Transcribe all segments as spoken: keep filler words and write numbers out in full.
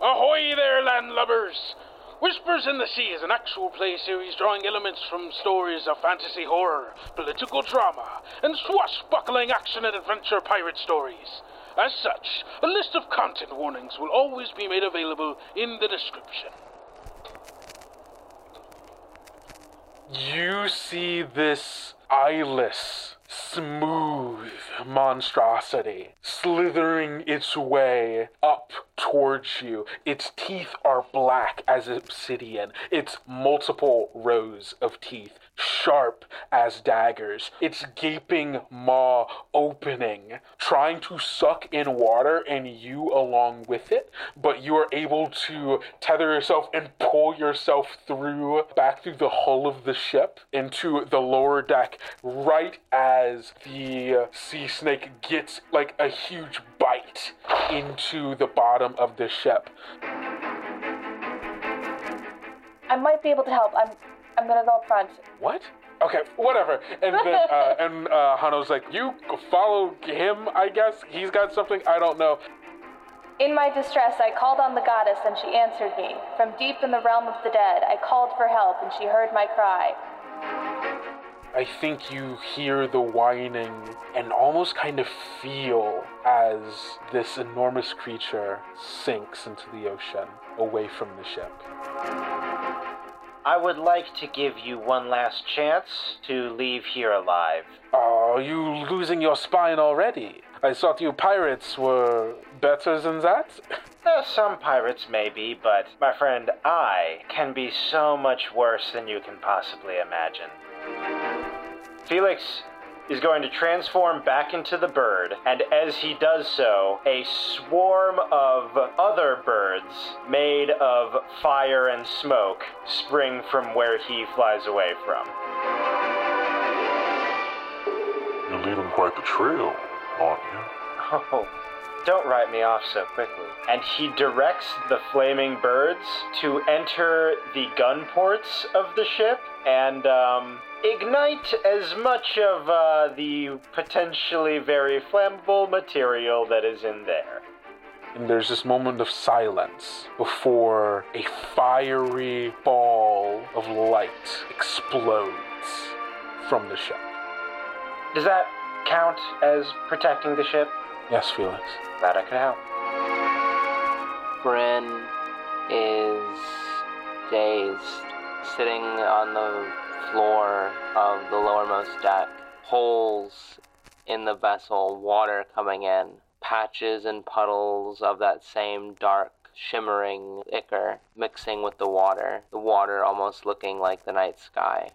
Ahoy there, landlubbers! Whispers in the Sea is an actual play series drawing elements from stories of fantasy horror, political drama, and swashbuckling action and adventure pirate stories. As such, a list of content warnings will always be made available in the description. You see this eyeless, smooth monstrosity slithering its way up towards you. Its teeth are black as obsidian. Its multiple rows of teeth, sharp as daggers. Its gaping maw opening, trying to suck in water and you along with it, but you are able to tether yourself and pull yourself through, back through the hull of the ship into the lower deck, right as the sea snake gets like a huge bite into the bottom of the ship. I might be able to help. I'm I'm gonna go up front. What? Okay, whatever. And then uh, and uh, Hano's like, you follow him, I guess? He's got something, I don't know. In my distress, I called on the goddess and she answered me. From deep in the realm of the dead, I called for help and she heard my cry. I think you hear the whining and almost kind of feel as this enormous creature sinks into the ocean away from the ship. I would like to give you one last chance to leave here alive. Oh, you losing your spine already? I thought you pirates were better than that? Uh, some pirates may be, but my friend, I can be so much worse than you can possibly imagine. Felix is going to transform back into the bird, and as he does so, a swarm of other birds made of fire and smoke spring from where he flies away from. You're leaving quite the trail, aren't you? Oh, don't write me off so quickly. And he directs the flaming birds to enter the gun ports of the ship and, um... ignite as much of uh, the potentially very flammable material that is in there. And there's this moment of silence before a fiery ball of light explodes from the ship. Does that count as protecting the ship? Yes, Felix. Glad I could help. Bryn is dazed, sitting on the floor of the lowermost deck, holes in the vessel, water coming in, patches and puddles of that same dark, shimmering ichor mixing with the water, the water almost looking like the night sky.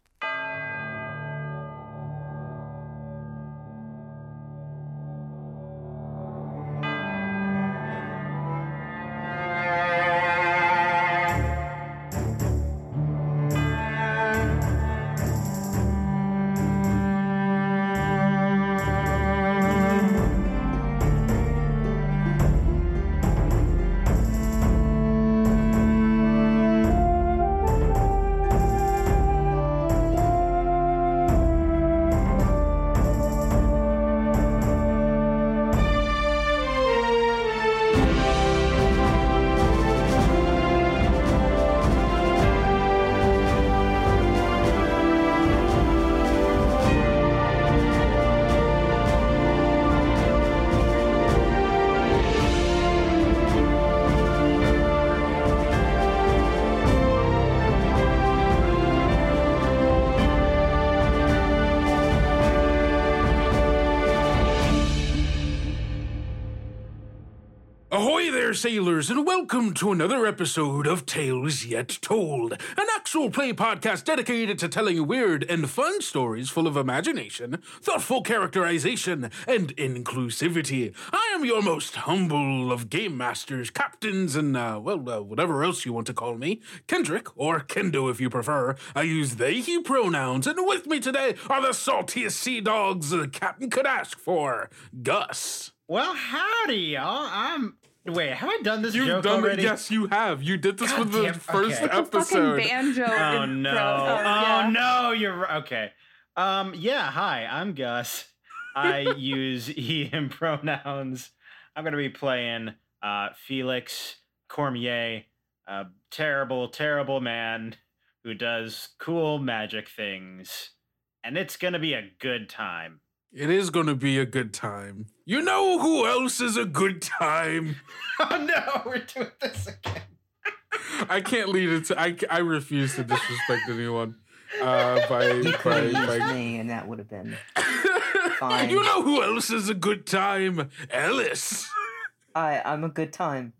Ahoy there, sailors, and welcome to another episode of Tales Yet Told, an actual play podcast dedicated to telling weird and fun stories full of imagination, thoughtful characterization, and inclusivity. I am your most humble of game masters, captains, and, uh, well, uh, whatever else you want to call me. Kendrick, or Kendo if you prefer. I use they, he pronouns, and with me today are the saltiest sea dogs the captain could ask for, Gus. Well, howdy, y'all. I'm... Wait, have I done this You've joke done already? It, yes, you have. You did this God with the damn, first okay. episode. It's a fucking banjo. Oh, in no. front. Oh, yeah. no, you're right. Okay. Um, yeah, hi, I'm Gus. I use he, him pronouns. I'm going to be playing uh, Felix, Cormier, a terrible, terrible man who does cool magic things. And it's going to be a good time. It is going to be a good time. You know who else is a good time? Oh no, we're doing this again. I can't lead it to, I, I refuse to disrespect anyone. Uh, by, You could by, have used by, me, and that would have been fine. You know who else is a good time? Ellis. I, I'm a good time.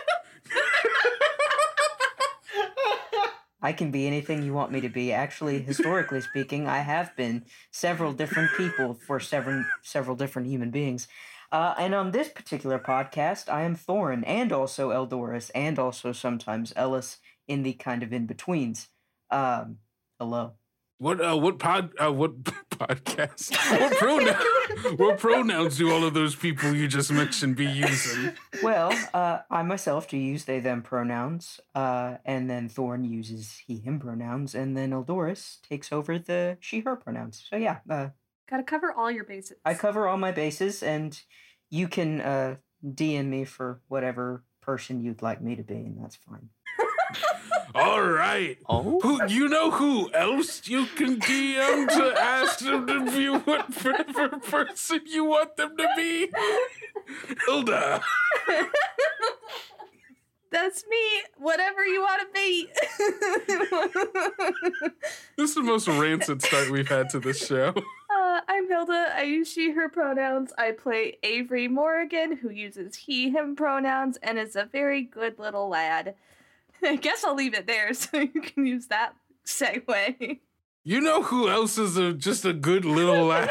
I can be anything you want me to be. Actually, historically speaking, I have been several different people for several several different human beings. Uh, and on this particular podcast, I am Thorin, and also Eldoris, and also sometimes Ellis in the kind of in-betweens. Um, hello. What uh, what pod uh, what podcast? What pronoun? What pronouns do all of those people you just mentioned be using? Well, uh, I myself do use they them pronouns, uh, and then Thorn uses he him pronouns, and then Eldoris takes over the she her pronouns. So yeah, uh, Gotta cover all your bases. I cover all my bases, and you can uh, D M me for whatever person you'd like me to be, and that's fine. All right. Oh? Who you know who else you can D M to ask them to be whatever person you want them to be? Hilda. That's me. Whatever you want to be. This is the most rancid start we've had to this show. Uh, I'm Hilda. I use she, her pronouns. I play Avery Morrigan, who uses he, him pronouns, and is a very good little lad. I guess I'll leave it there so you can use that segue. You know who else is a, just a good little lad?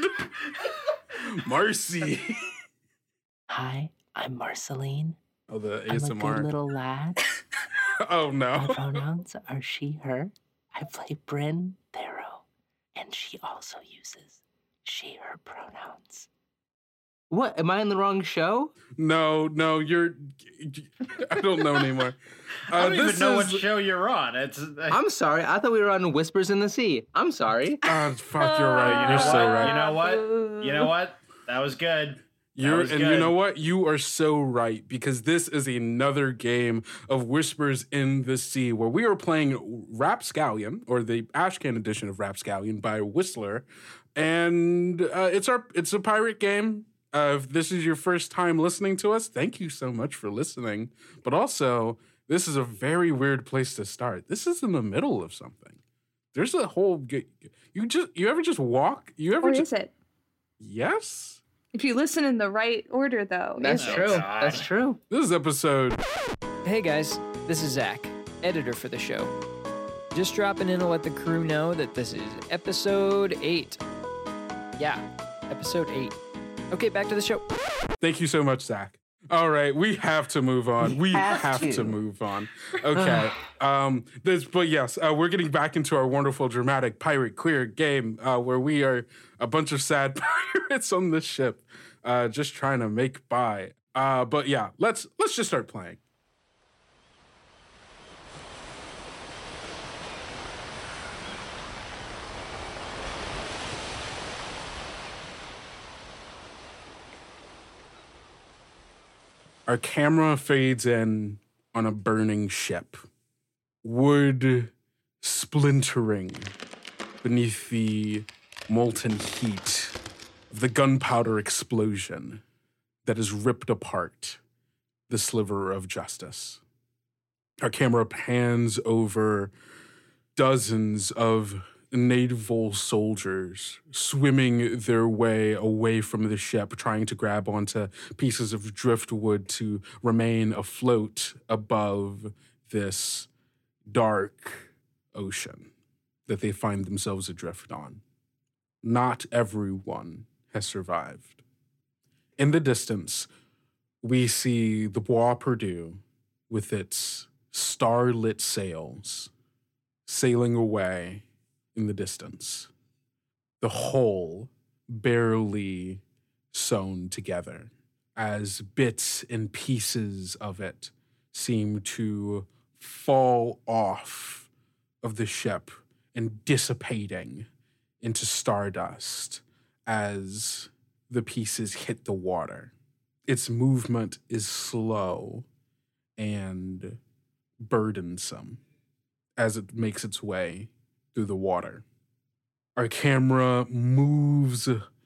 Marcy. Hi, I'm Marceline. Oh, the I'm A S a M good R. little lad. Oh, My no. pronouns are she, her. I play Bryn Thero, and she also uses she, her pronouns. What? Am I in the wrong show? No, no, you're... I don't know anymore. Uh, I don't even this know is- what show you're on. It's I'm sorry. I thought we were on Whispers in the Sea. I'm sorry. Oh, fuck, you're right. you You're know so what? right. You know what? You know what? That was good. That You're, was and good. you know what? You are so right, because this is another game of Whispers in the Sea, where we are playing Rapscallion, or the Ashcan edition of Rapscallion by Whistler, and uh, it's our it's a pirate game. Uh, if this is your first time listening to us, thank you so much for listening. But also, this is a very weird place to start. This is in the middle of something. There's a whole g- you just you ever just walk? You ever Or just is it? Yes. If you listen in the right order, though. That's is it? true. God. That's true. This is episode. Hey guys, this is Zach, editor for the show. Just dropping in to let the crew know that this is episode eight. Yeah, episode eight. Okay, back to the show. Thank you so much, Zach. All right, we have to move on. We We have have, to. to. move on. Okay. um, this, but yes, uh, we're getting back into our wonderful, dramatic pirate queer game uh, where we are a bunch of sad pirates on this ship, uh, just trying to make by. Uh, but yeah, let's let's just start playing. Our camera fades in on a burning ship. Wood splintering beneath the molten heat of the gunpowder explosion that has ripped apart the sliver of justice. Our camera pans over dozens of naval soldiers swimming their way away from the ship, trying to grab onto pieces of driftwood to remain afloat above this dark ocean that they find themselves adrift on. Not everyone has survived. In the distance, we see the Bois Perdu with its starlit sails sailing away in the distance, the whole barely sewn together as bits and pieces of it seem to fall off of the ship and dissipating into stardust as the pieces hit the water. Its movement is slow and burdensome as it makes its way through the water. Our camera moves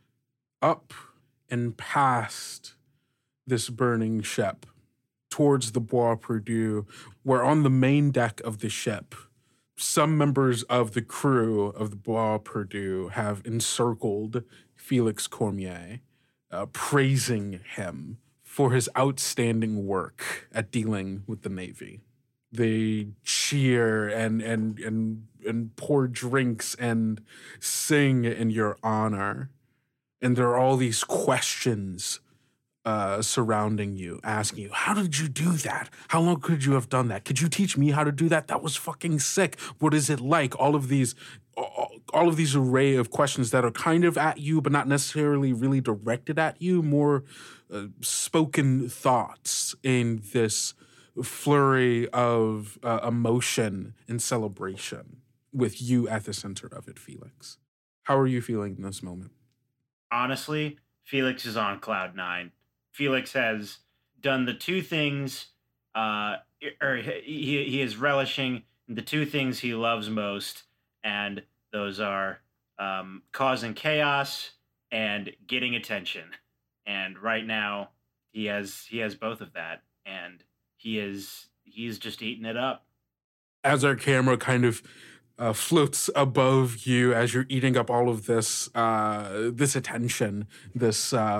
up and past this burning ship towards the Bois Perdu, where on the main deck of the ship, some members of the crew of the Bois Perdu have encircled Felix Cormier, uh, praising him for his outstanding work at dealing with the Navy. They cheer and and and and pour drinks and sing in your honor. And there are all these questions uh, surrounding you, asking you, how did you do that? How long could you have done that? Could you teach me how to do that? That was fucking sick. What is it like? All of these, all of these array of questions that are kind of at you, but not necessarily really directed at you, more uh, spoken thoughts in this flurry of uh, emotion and celebration with you at the center of it, Felix. How are you feeling in this moment? Honestly, Felix is on cloud nine. Felix has done the two things, uh, or he, he is relishing the two things he loves most, and those are um, causing chaos and getting attention. And right now, he has he has both of that, and he is he's just eating it up. As our camera kind of uh, floats above you as you're eating up all of this uh, this attention, this uh,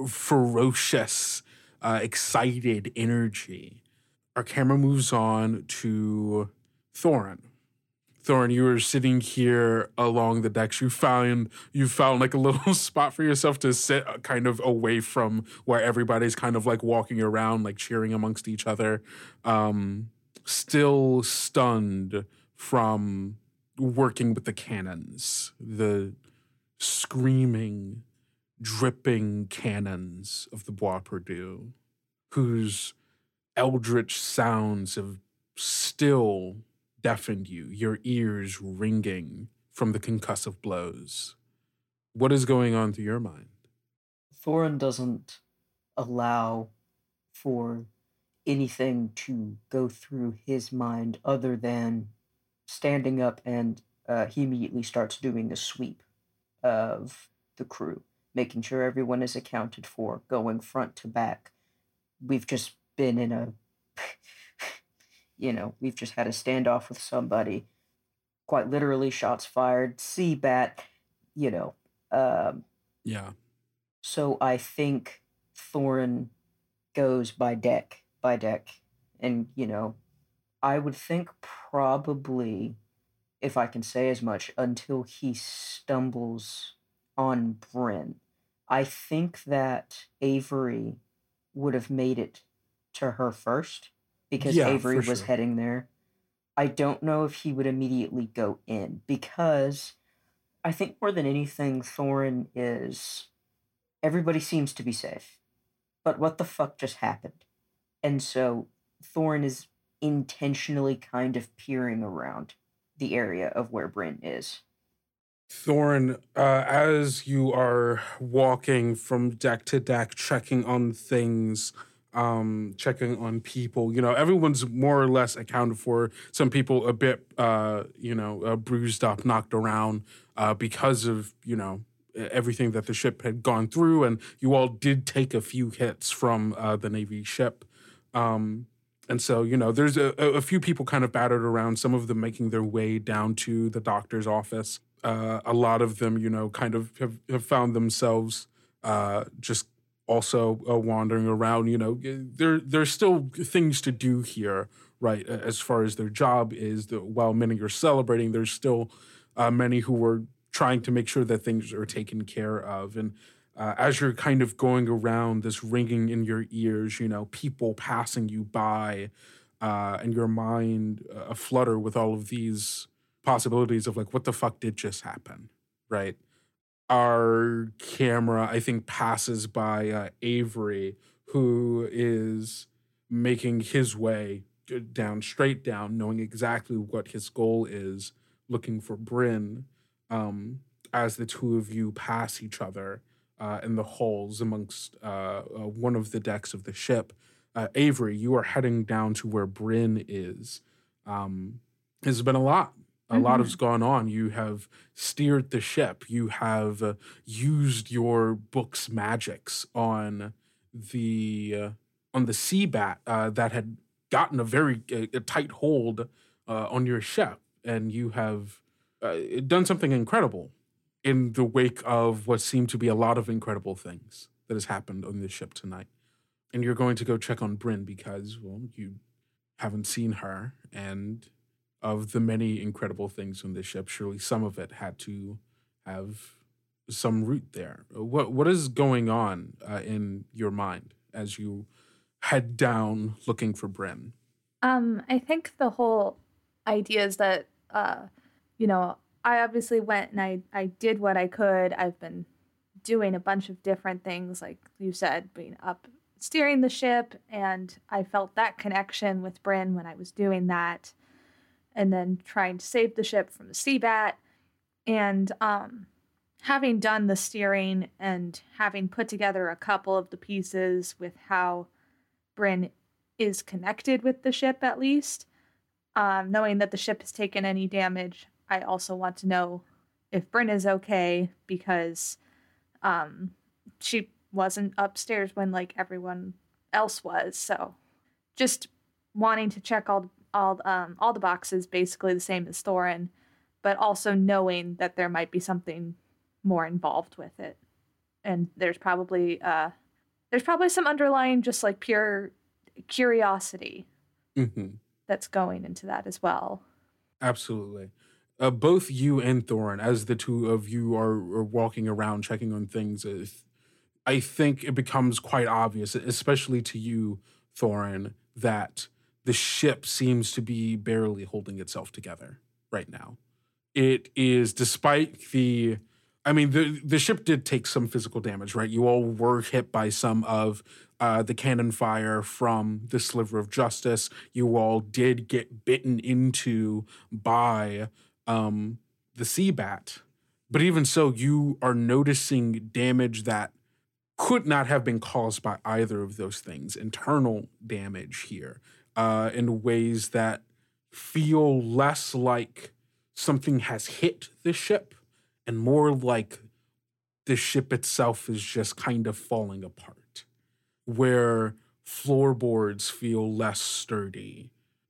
ferocious, uh, excited energy, our camera moves on to Thorin. Thorin, you were sitting here along the decks. You found you found like a little spot for yourself to sit kind of away from where everybody's kind of like walking around, like cheering amongst each other. Um, still stunned from working with the cannons, the screaming, dripping cannons of the Bois Perdu, whose eldritch sounds have still deafened you, your ears ringing from the concussive blows. What is going on through your mind? Thorin doesn't allow for anything to go through his mind other than standing up, and uh, he immediately starts doing a sweep of the crew, making sure everyone is accounted for, going front to back. We've just been in a You know, we've just had a standoff with somebody. Quite literally, shots fired, Seabat, you know. Um, yeah. So I think Thorin goes by deck, by deck. And, you know, I would think probably, if I can say as much, until he stumbles on Bryn. I think that Avery would have made it to her first, because yeah, Avery was sure. heading there. I don't know if he would immediately go in, because I think more than anything, Thorin is... Everybody seems to be safe. But what the fuck just happened? And so Thorin is intentionally kind of peering around the area of where Bryn is. Thorin, uh, as you are walking from deck to deck, checking on things... Um, checking on people, you know, everyone's more or less accounted for. Some people a bit, uh, you know, uh, bruised up, knocked around uh, because of, you know, everything that the ship had gone through. And you all did take a few hits from uh, the Navy ship. Um, and so, you know, there's a, a few people kind of battered around, some of them making their way down to the doctor's office. Uh, a lot of them, you know, kind of have, have found themselves uh, just also uh, wandering around. You know, there there's still things to do here, right? As far as their job is, that while many are celebrating, there's still uh, many who are trying to make sure that things are taken care of. And uh, as you're kind of going around, this ringing in your ears, you know, people passing you by, uh, and your mind uh, aflutter with all of these possibilities of like, what the fuck did just happen, right? Our camera, I think, passes by uh, Avery, who is making his way down, straight down, knowing exactly what his goal is, looking for Bryn, um, as the two of you pass each other uh, in the halls amongst uh, uh, one of the decks of the ship. uh, Avery, you are heading down to where Bryn is. Um, there's been a lot. A Mm-hmm. lot has gone on. You have steered the ship. You have uh, used your book's magics on the uh, on the sea bat uh, that had gotten a very uh, a tight hold uh, on your ship, and you have uh, done something incredible in the wake of what seemed to be a lot of incredible things that has happened on this ship tonight. And you're going to go check on Bryn because, well, you haven't seen her, and of the many incredible things on this ship, surely some of it had to have some root there. What what is going on uh, in your mind as you head down looking for Bryn? Um, I think the whole idea is that, uh, you know, I obviously went and I, I did what I could. I've been doing a bunch of different things, like you said, being up, steering the ship, and I felt that connection with Bryn when I was doing that, and then trying to save the ship from the sea bat. And um, having done the steering and having put together a couple of the pieces with how Bryn is connected with the ship, at least, um, knowing that the ship has taken any damage, I also want to know if Bryn is okay, because um, she wasn't upstairs when like everyone else was. So just wanting to check all all um all the boxes, basically the same as Thorin, but also knowing that there might be something more involved with it, and there's probably uh there's probably some underlying just like pure curiosity Mm-hmm. that's going into that as well. Absolutely. Uh, both you and Thorin, as the two of you are, are walking around checking on things, uh, I think it becomes quite obvious, especially to you, Thorin, that the ship seems to be barely holding itself together right now. It is, despite the, I mean, the, the ship did take some physical damage, right? You all were hit by some of uh, the cannon fire from the Sliver of Justice. You all did get bitten into by um, the sea bat. But even so, you are noticing damage that could not have been caused by either of those things. Internal damage here uh, in ways that feel less like something has hit the ship and more like the ship itself is just kind of falling apart, where floorboards feel less sturdy,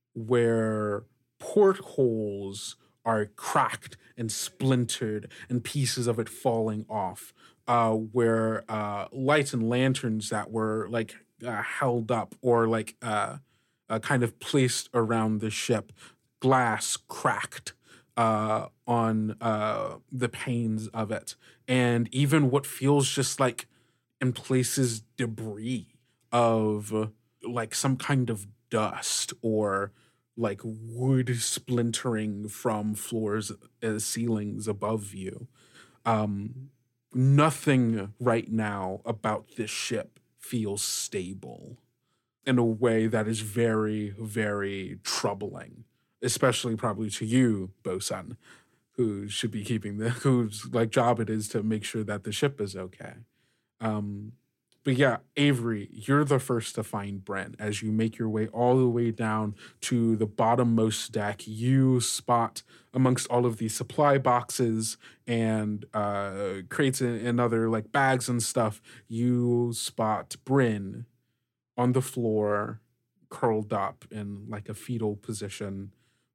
where portholes are cracked and splintered and pieces of it falling off, uh, where uh, lights and lanterns that were like uh, held up or like uh, uh, kind of placed around the ship, glass cracked uh, on uh, the panes of it. And even what feels just like in places debris of uh, like some kind of dust or like wood splintering from floors and ceilings above you. Um, nothing right now about this ship feels stable in a way that is very, very troubling, especially probably to you, Bosun, who should be keeping the, whose like job it is to make sure that the ship is okay. Um, But yeah, Avery, you're the first to find Bryn. As you make your way all the way down to the bottommost deck, you spot amongst all of these supply boxes and uh, crates and, and other like bags and stuff, you spot Bryn on the floor, curled up in like a fetal position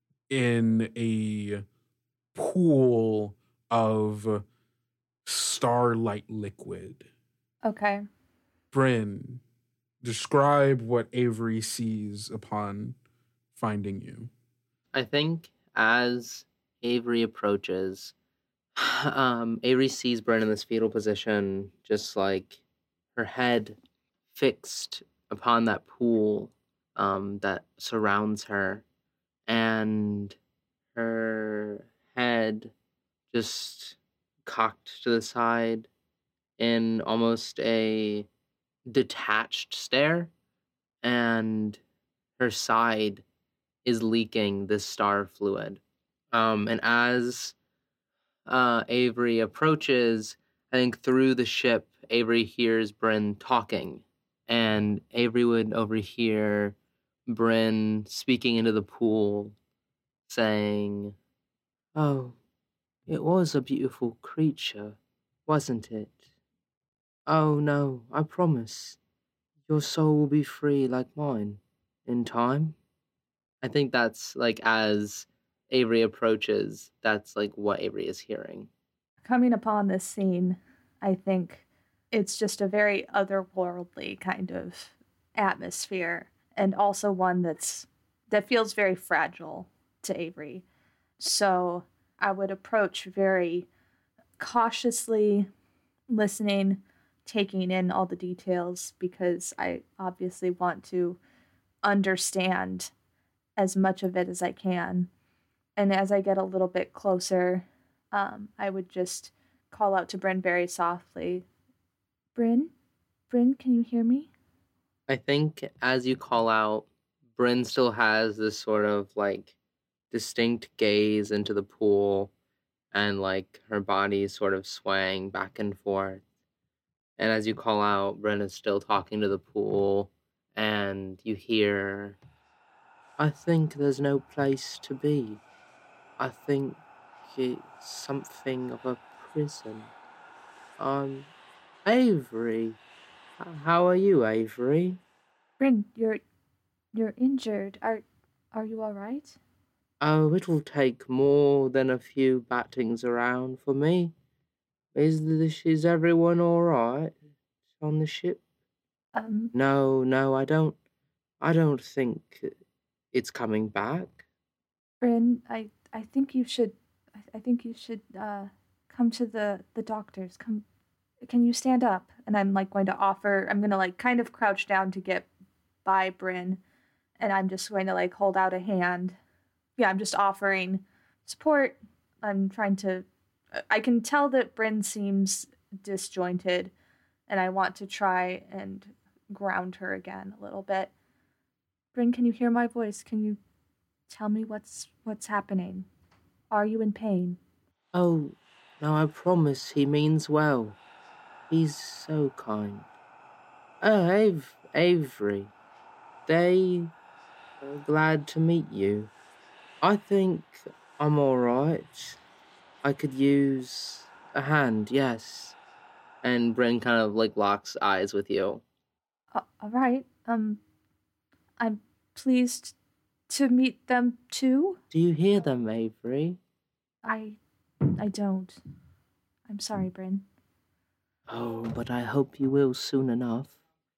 in a pool of starlight liquid. Okay. Bryn, describe what Avery sees upon finding you. I think as Avery approaches, um, Avery sees Bryn in this fetal position, just like her head fixed upon that pool um, that surrounds her, and her head just cocked to the side in almost a detached stare, and her side is leaking this star fluid. Um, and as uh, Avery approaches, I think through the ship, Avery hears Bryn talking, and Avery would overhear Bryn speaking into the pool, saying, "Oh, it was a beautiful creature, wasn't it? Oh no, I promise, your soul will be free like mine, in time." I think that's, like, as Avery approaches, that's, like, what Avery is hearing. Coming upon this scene, I think it's just a very otherworldly kind of atmosphere, and also one that's that feels very fragile to Avery. So I would approach very cautiously, listening, taking in all the details, because I obviously want to understand as much of it as I can. And as I get a little bit closer, um, I would just call out to Bryn very softly. Bryn? Bryn, can you hear me? I think as you call out, Bryn still has this sort of, like, distinct gaze into the pool, and, like, her body is sort of swaying back and forth. And as you call out, Bryn is still talking to the pool, and you hear, "I think there's no place to be. I think it's something of a prison. Um, Avery. H- How are you, Avery?" Bryn, you're you're injured. Are are you all right? "Oh, it'll take more than a few battings around for me. Is this, is everyone all right on the ship?" Um, "No, no, I don't, I don't think it's coming back." Bryn, I I think you should I, I think you should uh come to the the doctors. Come, can you stand up? And I'm like going to offer. I'm gonna like kind of crouch down to get by Bryn, and I'm just going to like hold out a hand. Yeah, I'm just offering support. I'm trying to. I can tell that Bryn seems disjointed, and I want to try and ground her again a little bit. Bryn, can you hear my voice? Can you tell me what's what's happening? Are you in pain? "Oh, no, I promise he means well. He's so kind. Oh, Av- Avery, they are glad to meet you. I think I'm all right. I could use a hand, yes." And Bryn kind of, like, locks eyes with you. Uh, all right. Um, I'm pleased to meet them too. "Do you hear them, Avery?" I, I don't. I'm sorry, Bryn. "Oh, but I hope you will soon enough."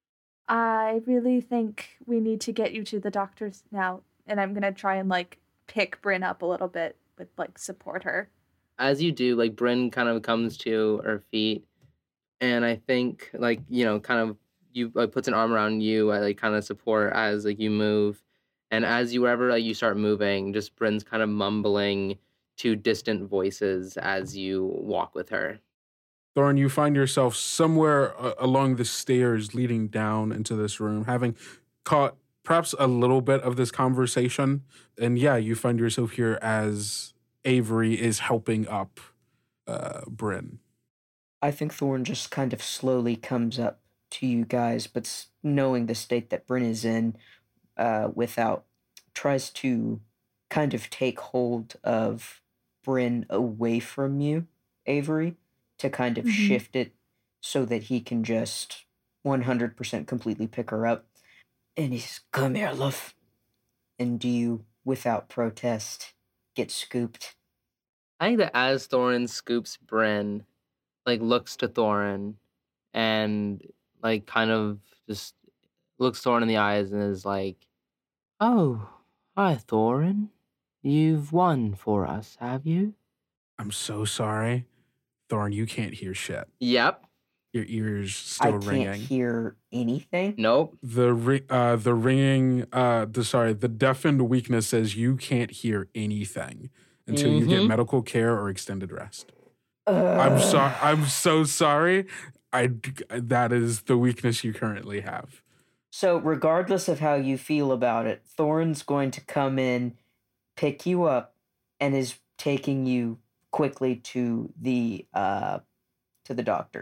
I really think we need to get you to the doctors now, and I'm gonna try and like pick Bryn up a little bit with like support her. As you do, like, Bryn kind of comes to her feet, and I think, like, you know, kind of, you, like, puts an arm around you, uh, like, kind of support as, like, you move. And as you, wherever, like, you start moving, just Bryn's kind of mumbling to distant voices as you walk with her. Thorn, you find yourself somewhere uh, along the stairs leading down into this room, having caught perhaps a little bit of this conversation. And yeah, you find yourself here as Avery is helping up uh, Bryn. I think Thorn just kind of slowly comes up to you guys, but s- knowing the state that Bryn is in, uh, without, tries to kind of take hold of Bryn away from you, Avery, to kind of Mhm. shift it so that he can just one hundred percent completely pick her up. And he's, "Come here, love." And you, without protest, get scooped. I think that as Thorin scoops Bryn, like, looks to Thorin and, like, kind of just looks Thorin in the eyes and is like, "Oh, hi, Thorin. You've won for us, have you?" I'm so sorry. Thorn, you can't hear shit. "Yep." Your ears I still can't ringing. hear anything. "Nope." The ri- uh, the ringing, uh, the sorry, the deafened weakness says you can't hear anything until you get Mhm. medical care or extended rest. Uh, I'm sorry. I'm so sorry. I that is the weakness you currently have. So, regardless of how you feel about it, Thorn's going to come in, pick you up, and is taking you quickly to the uh to the doctor.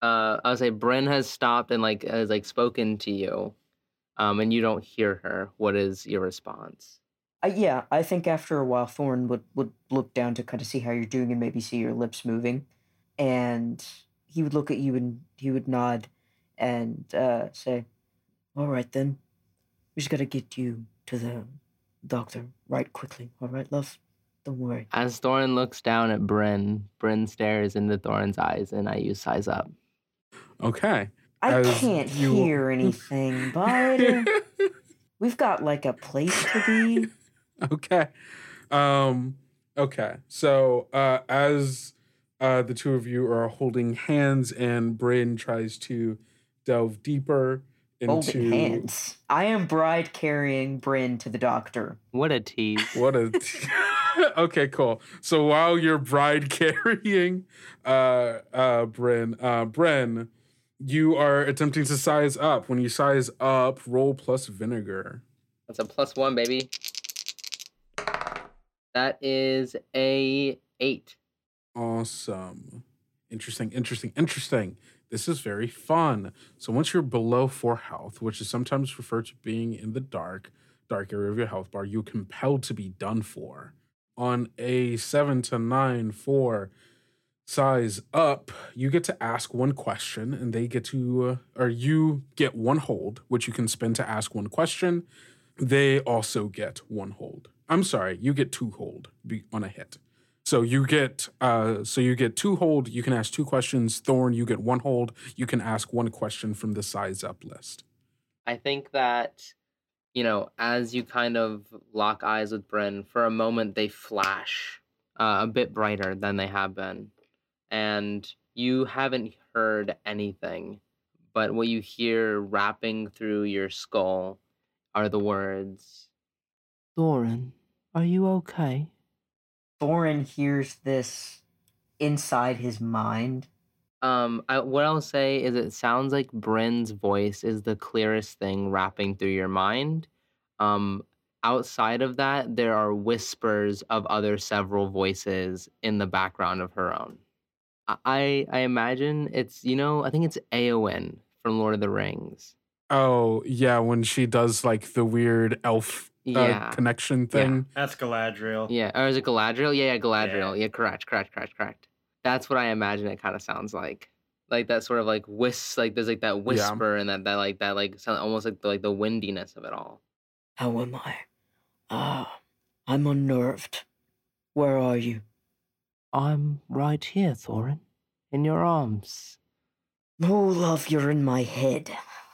Uh, I'll say Bryn has stopped and like has like spoken to you, um, and you don't hear her. What is your response? Uh, yeah, I think after a while, Thorn would, would look down to kind of see how you're doing and maybe see your lips moving. And he would look at you and he would nod and uh, say, all right then, we just gotta get you to the doctor right quickly. All right, love? Don't worry. As Thorin looks down at Bryn, Bryn stares into Thorin's eyes, and I use size up. Okay. I As can't you- hear anything, bud. We've got like a place to be. Okay. Um, okay. So uh, as uh, the two of you are holding hands and Bryn tries to delve deeper into... Holding hands. I am bride carrying Bryn to the doctor. What a tease. What a... Okay, cool. So while you're bride carrying uh, uh, Bryn, uh, Bryn, you are attempting to size up. When you size up, roll plus vinegar. That's a plus one, baby. That is a eight. Awesome. Interesting, interesting, interesting. This is very fun. So once you're below four health, which is sometimes referred to being in the dark, dark area of your health bar, you're compelled to be done for. On a seven to nine, four size up, you get to ask one question and they get to, uh, or you get one hold, which you can spend to ask one question. They also get one hold. I'm sorry, you get two hold be- on a hit. So you get uh, so you get two hold. You can ask two questions. Thorn, you get one hold. You can ask one question from the size up list. I think that, you know, as you kind of lock eyes with Bryn, for a moment they flash uh, a bit brighter than they have been. And you haven't heard anything, but what you hear wrapping through your skull are the words, Thorin, are you okay? Thorin hears this inside his mind. Um, I, what I'll say is it sounds like Bryn's voice is the clearest thing wrapping through your mind. Um, outside of that, there are whispers of other several voices in the background of her own. I I imagine it's, you know, I think it's Eowyn from Lord of the Rings. Oh, yeah, when she does like the weird elf uh, Yeah. connection thing. That's Galadriel. Yeah, or is it Galadriel? Yeah, yeah, Galadriel. Yeah, correct, correct, correct, correct. That's what I imagine it kind of sounds like. Like that sort of like whis, like there's like that whisper and that, that like that like sound almost like the, like the windiness of it all. How am I? Ah, I'm unnerved. Where are you? I'm right here, Thorin, in your arms. Oh, love, you're in my head.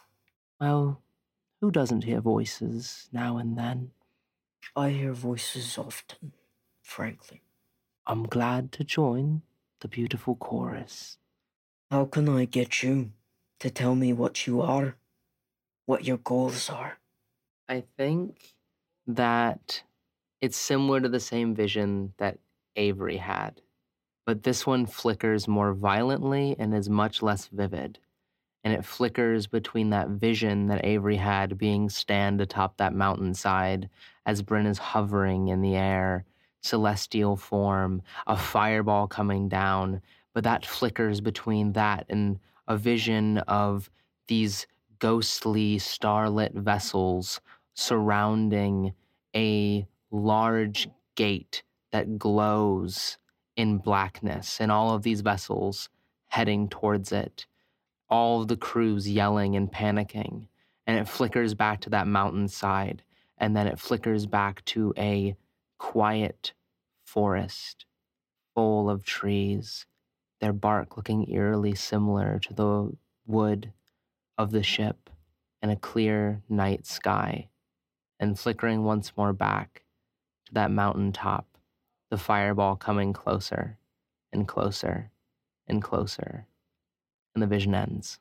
Well, who doesn't hear voices now and then? I hear voices often, frankly. I'm glad to join the beautiful chorus. How can I get you to tell me what you are? What your goals are? I think that it's similar to the same vision that Avery had, but this one flickers more violently and is much less vivid. And it flickers between that vision that Avery had being stand atop that mountainside as Bryn is hovering in the air, celestial form, a fireball coming down, but that flickers between that and a vision of these ghostly starlit vessels surrounding a large gate that glows in blackness, and all of these vessels heading towards it. All of the crews yelling and panicking, and it flickers back to that mountainside, and then it flickers back to a quiet forest full of trees, their bark looking eerily similar to the wood of the ship, and a clear night sky, and flickering once more back to that mountaintop, the fireball coming closer and closer and closer. And the vision ends.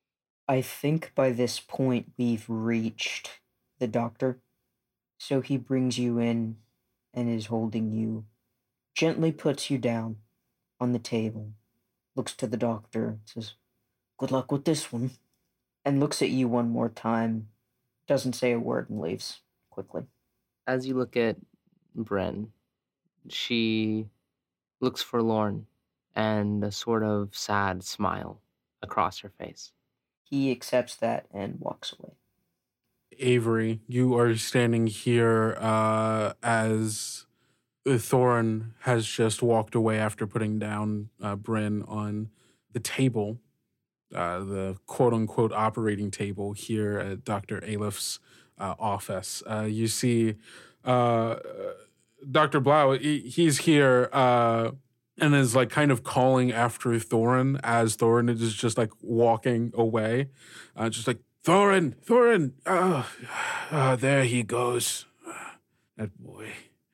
I think by this point we've reached the doctor. So he brings you in and is holding you, gently puts you down on the table, looks to the doctor, says, "Good luck with this one," and looks at you one more time, doesn't say a word, and leaves quickly. As you look at Bryn, she looks forlorn and a sort of sad smile across her face. He accepts that and walks away. Avery, you are standing here uh, as Thorin has just walked away after putting down uh, Bryn on the table, uh, the quote-unquote operating table here at Doctor Alepht's uh, office. Uh, you see uh, Doctor Blau, he, he's here uh, and is like kind of calling after Thorin as Thorin is just like walking away, uh, just like, Thorin, Thorin, oh, oh, there he goes, that boy.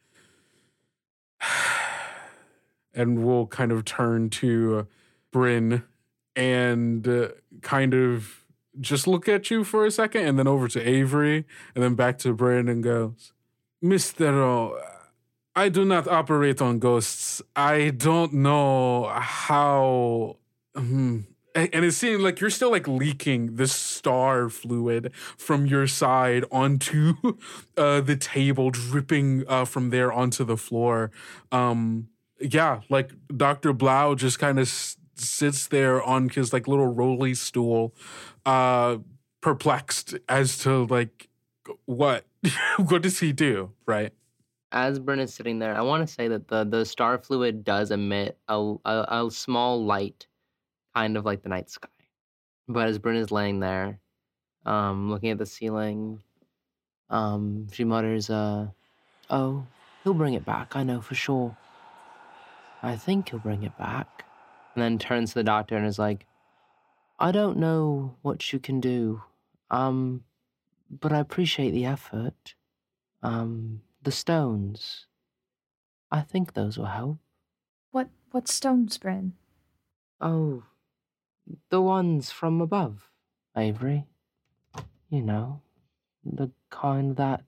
And we'll kind of turn to Bryn and uh, kind of just look at you for a second and then over to Avery and then back to Bryn and goes, Mister O, I do not operate on ghosts. I don't know how... Um, and it seems like you're still like leaking this star fluid from your side onto uh, the table, dripping uh, from there onto the floor. Um, yeah, like Doctor Blau just kind of s- sits there on his like little rolly stool, uh, perplexed as to like what what does he do, right? As Bryn is sitting there, I want to say that the the star fluid does emit a, a, a small light, kind of like the night sky. But as Bryn is laying there, um, looking at the ceiling, um, she mutters, uh, oh, he'll bring it back, I know for sure. I think he'll bring it back. And then turns to the doctor and is like, I don't know what you can do, um, but I appreciate the effort. Um, the stones, I think those will help. What, what stones, Bryn? Oh, the ones from above, Avery. You know, the kind that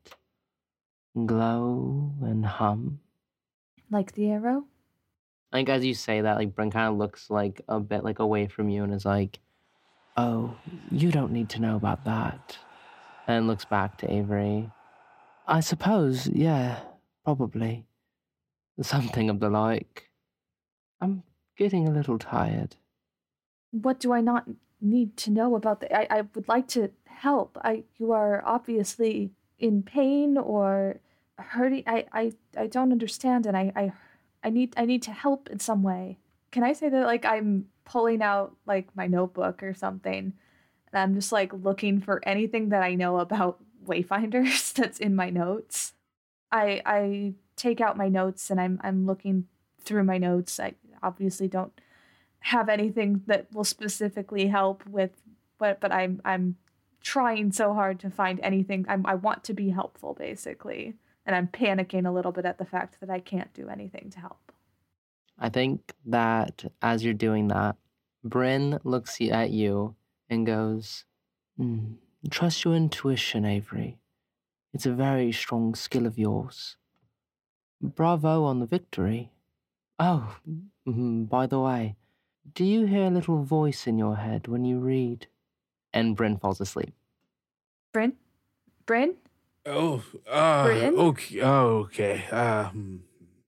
glow and hum. Like the arrow? I think as you say that, like, Bryn kind of looks like a bit like away from you and is like, oh, you don't need to know about that. And looks back to Avery. I suppose, yeah, probably. Something of the like. I'm getting a little tired. What do I not need to know about the... I, I would like to help. I You are obviously in pain or hurting. I, I, I don't understand, and I, I, I need I need to help in some way. Can I say that, like, I'm pulling out, like, my notebook or something, and I'm just, like, looking for anything that I know about Wayfinders that's in my notes? I I take out my notes, and I'm I'm looking through my notes. I obviously don't have anything that will specifically help with but but I'm I'm trying so hard to find anything. I'm, I want to be helpful, basically, and I'm panicking a little bit at the fact that I can't do anything to help. I think that as you're doing that, Bryn looks at you and goes, mm, trust your intuition, Avery. It's a very strong skill of yours. Bravo on the victory. Oh, by the way, do you hear a little voice in your head when you read? And Bryn falls asleep. Bryn? Bryn? Oh, uh, Bryn? okay, okay. Um,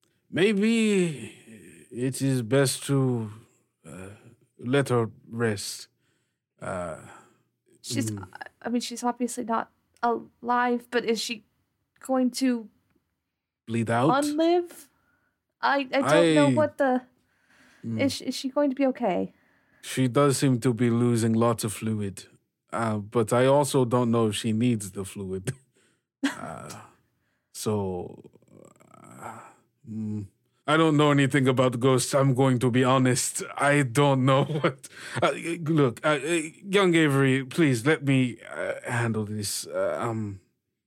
maybe it is best to uh, let her rest. Uh, She's, mm. I mean, she's obviously not alive, but is she going to bleed out? unlive? I, I don't I, know what the... Mm. Is, is she going to be okay? She does seem to be losing lots of fluid, uh, but I also don't know if she needs the fluid. uh, so, uh, mm, I don't know anything about ghosts. I'm going to be honest. I don't know what. Uh, look, uh, young Avery, please let me uh, handle this. Uh, um,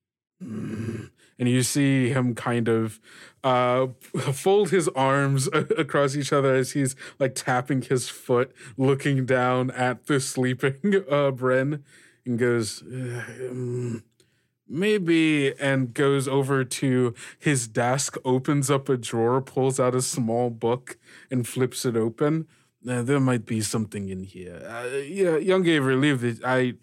and you see him kind of uh, fold his arms across each other as he's like tapping his foot, looking down at the sleeping uh, Bryn, and goes, um, maybe, and goes over to his desk, opens up a drawer, pulls out a small book, and flips it open. Uh, there might be something in here. Uh, yeah, young Avery, leave it. I...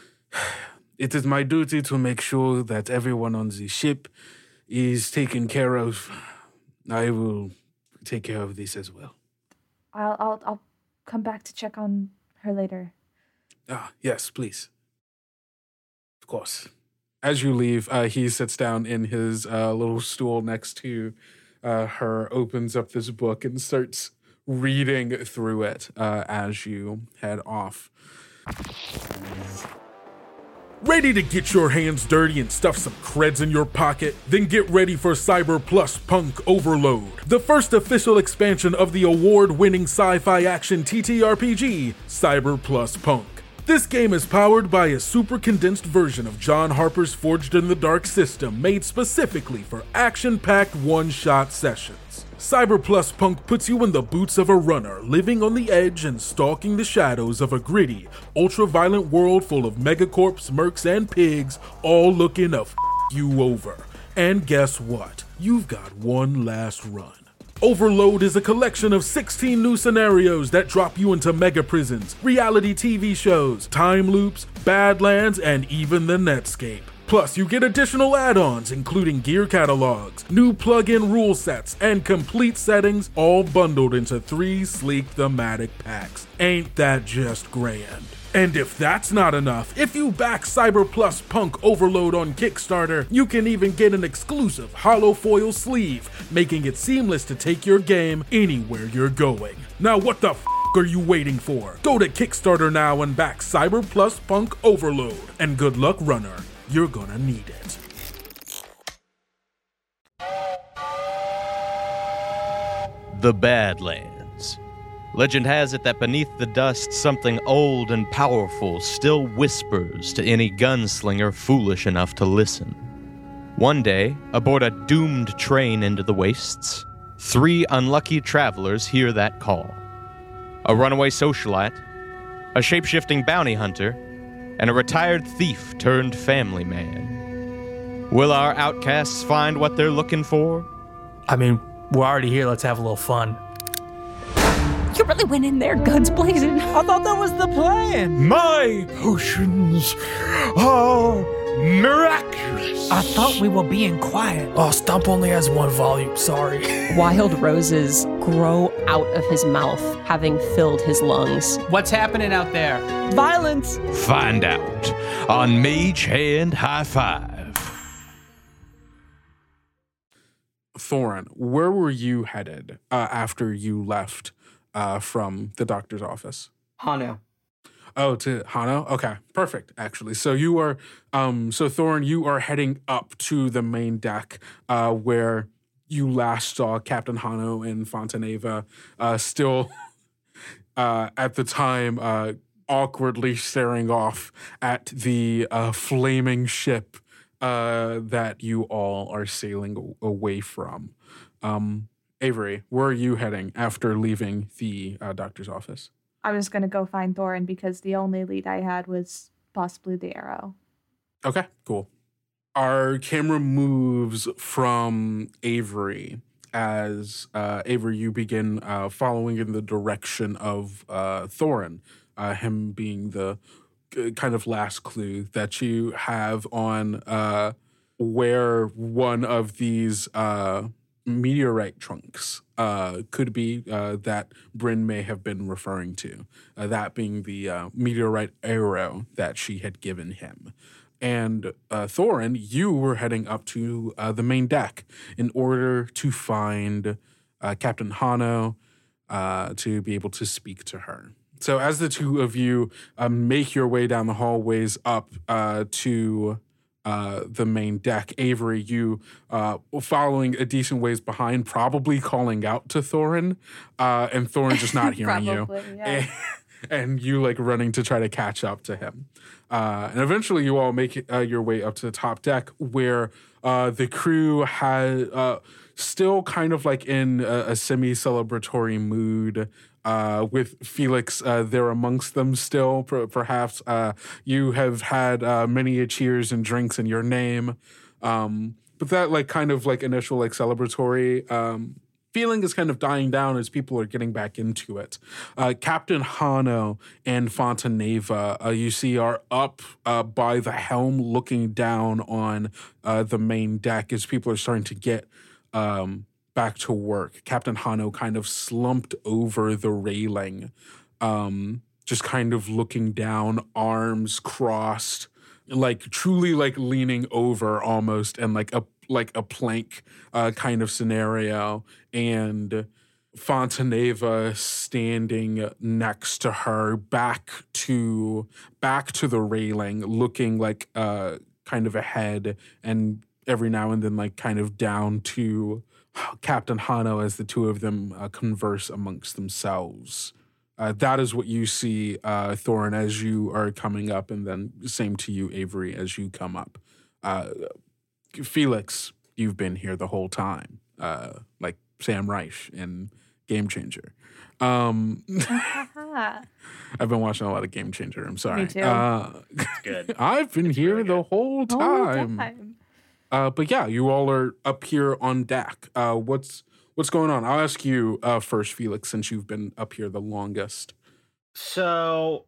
It is my duty to make sure that everyone on the ship is taken care of. I will take care of this as well. I'll I'll I'll come back to check on her later. Ah, yes, please. Of course. As you leave, uh, he sits down in his uh, little stool next to uh, her, opens up this book, and starts reading through it uh, as you head off. Ready to get your hands dirty and stuff some creds in your pocket? Then get ready for Cyber Plus Punk Overload, the first official expansion of the award-winning sci-fi action T T R P G, Cyber Plus Punk. This game is powered by a super condensed version of John Harper's Forged in the Dark system made specifically for action-packed one-shot sessions. Cyber Plus Punk puts you in the boots of a runner, living on the edge and stalking the shadows of a gritty, ultra-violent world full of megacorps, mercs, and pigs, all looking to f*** you over. And guess what? You've got one last run. Overload is a collection of sixteen new scenarios that drop you into mega prisons, reality T V shows, time loops, Badlands, and even the Netscape. Plus, you get additional add-ons, including gear catalogs, new plug-in rule sets, and complete settings, all bundled into three sleek thematic packs. Ain't that just grand? And if that's not enough, if you back Cyber Plus Punk Overload on Kickstarter, you can even get an exclusive hollow foil sleeve, making it seamless to take your game anywhere you're going. Now what the f*** are you waiting for? Go to Kickstarter now and back Cyber Plus Punk Overload. And good luck, runner. You're gonna need it. The Badlands. Legend has it that beneath the dust, something old and powerful still whispers to any gunslinger foolish enough to listen. One day, aboard a doomed train into the wastes, three unlucky travelers hear that call. A runaway socialite, a shape-shifting bounty hunter, and a retired thief turned family man. Will our outcasts find what they're looking for? I mean, we're already here, let's have a little fun. You really went in there, guns blazing. I thought that was the plan. My potions are miraculous. I thought we were being quiet. Oh, Stump only has one volume, sorry. Wild roses grow out of his mouth, having filled his lungs. What's happening out there? Violence. Find out on Mage Hand High Five. Thorin, where were you headed uh, after you left uh, from the doctor's office? Hano. Oh, to Hano? Okay, perfect, actually. So you are, um, so Thorin, you are heading up to the main deck uh, where you last saw Captain Hano and Fontaneva uh, still uh, at the time uh, awkwardly staring off at the uh, flaming ship uh, that you all are sailing away from. Um, Avery, where are you heading after leaving the uh, doctor's office? I was going to go find Thorin because the only lead I had was possibly the arrow. Okay, cool. Our camera moves from Avery as uh, Avery, you begin uh, following in the direction of uh, Thorin, uh, him being the uh, kind of last clue that you have on uh, where one of these uh, meteorite trunks uh, could be uh, that Bryn may have been referring to, uh, that being the uh, meteorite arrow that she had given him. And uh, Thorin, you were heading up to uh, the main deck in order to find uh, Captain Hano uh, to be able to speak to her. So as the two of you uh, make your way down the hallways up uh, to uh, the main deck, Avery, you uh, following a decent ways behind, probably calling out to Thorin, uh, and Thorin just not hearing Probably, you. Yeah. And, and you like running to try to catch up to him. Uh, and eventually you all make uh, your way up to the top deck where uh, the crew had uh, still kind of like in a, a semi-celebratory mood uh, with Felix uh, there amongst them still. Per- perhaps uh, you have had uh, many cheers and drinks in your name. Um, but that like kind of like initial like celebratory um, feeling is kind of dying down as people are getting back into it. Uh, Captain Hano and Fontaneva, uh, you see, are up uh, by the helm looking down on uh, the main deck as people are starting to get um, back to work. Captain Hano kind of slumped over the railing, um, just kind of looking down, arms crossed, like truly like leaning over almost, and like a like a plank uh, kind of scenario, and Fontaneva standing next to her, back to back to the railing, looking like uh, kind of ahead, and every now and then like kind of down to Captain Hano as the two of them uh, converse amongst themselves. Uh, that is what you see, uh, Thorin, as you are coming up, and then same to you, Avery, as you come up. Uh, Felix, you've been here the whole time, uh, like Sam Reich in Game Changer. Um, I've been watching a lot of Game Changer. I'm sorry. Me too. Uh, It's good. I've been It's here really the good. whole Whole time. time. Uh, but yeah, you all are up here on deck. Uh, what's what's going on? I'll ask you uh, first, Felix, since you've been up here the longest. So,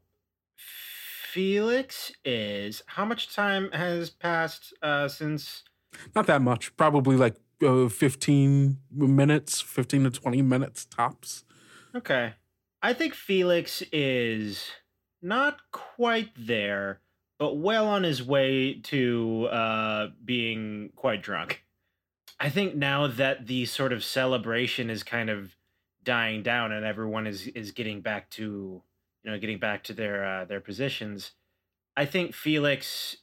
Felix is. How much time has passed uh, since? Not that much. Probably like uh, fifteen minutes, fifteen to twenty minutes tops. Okay. I think Felix is not quite there, but well on his way to uh, being quite drunk. I think now that the sort of celebration is kind of dying down and everyone is, is getting back to, you know, getting back to their uh, their positions, I think Felix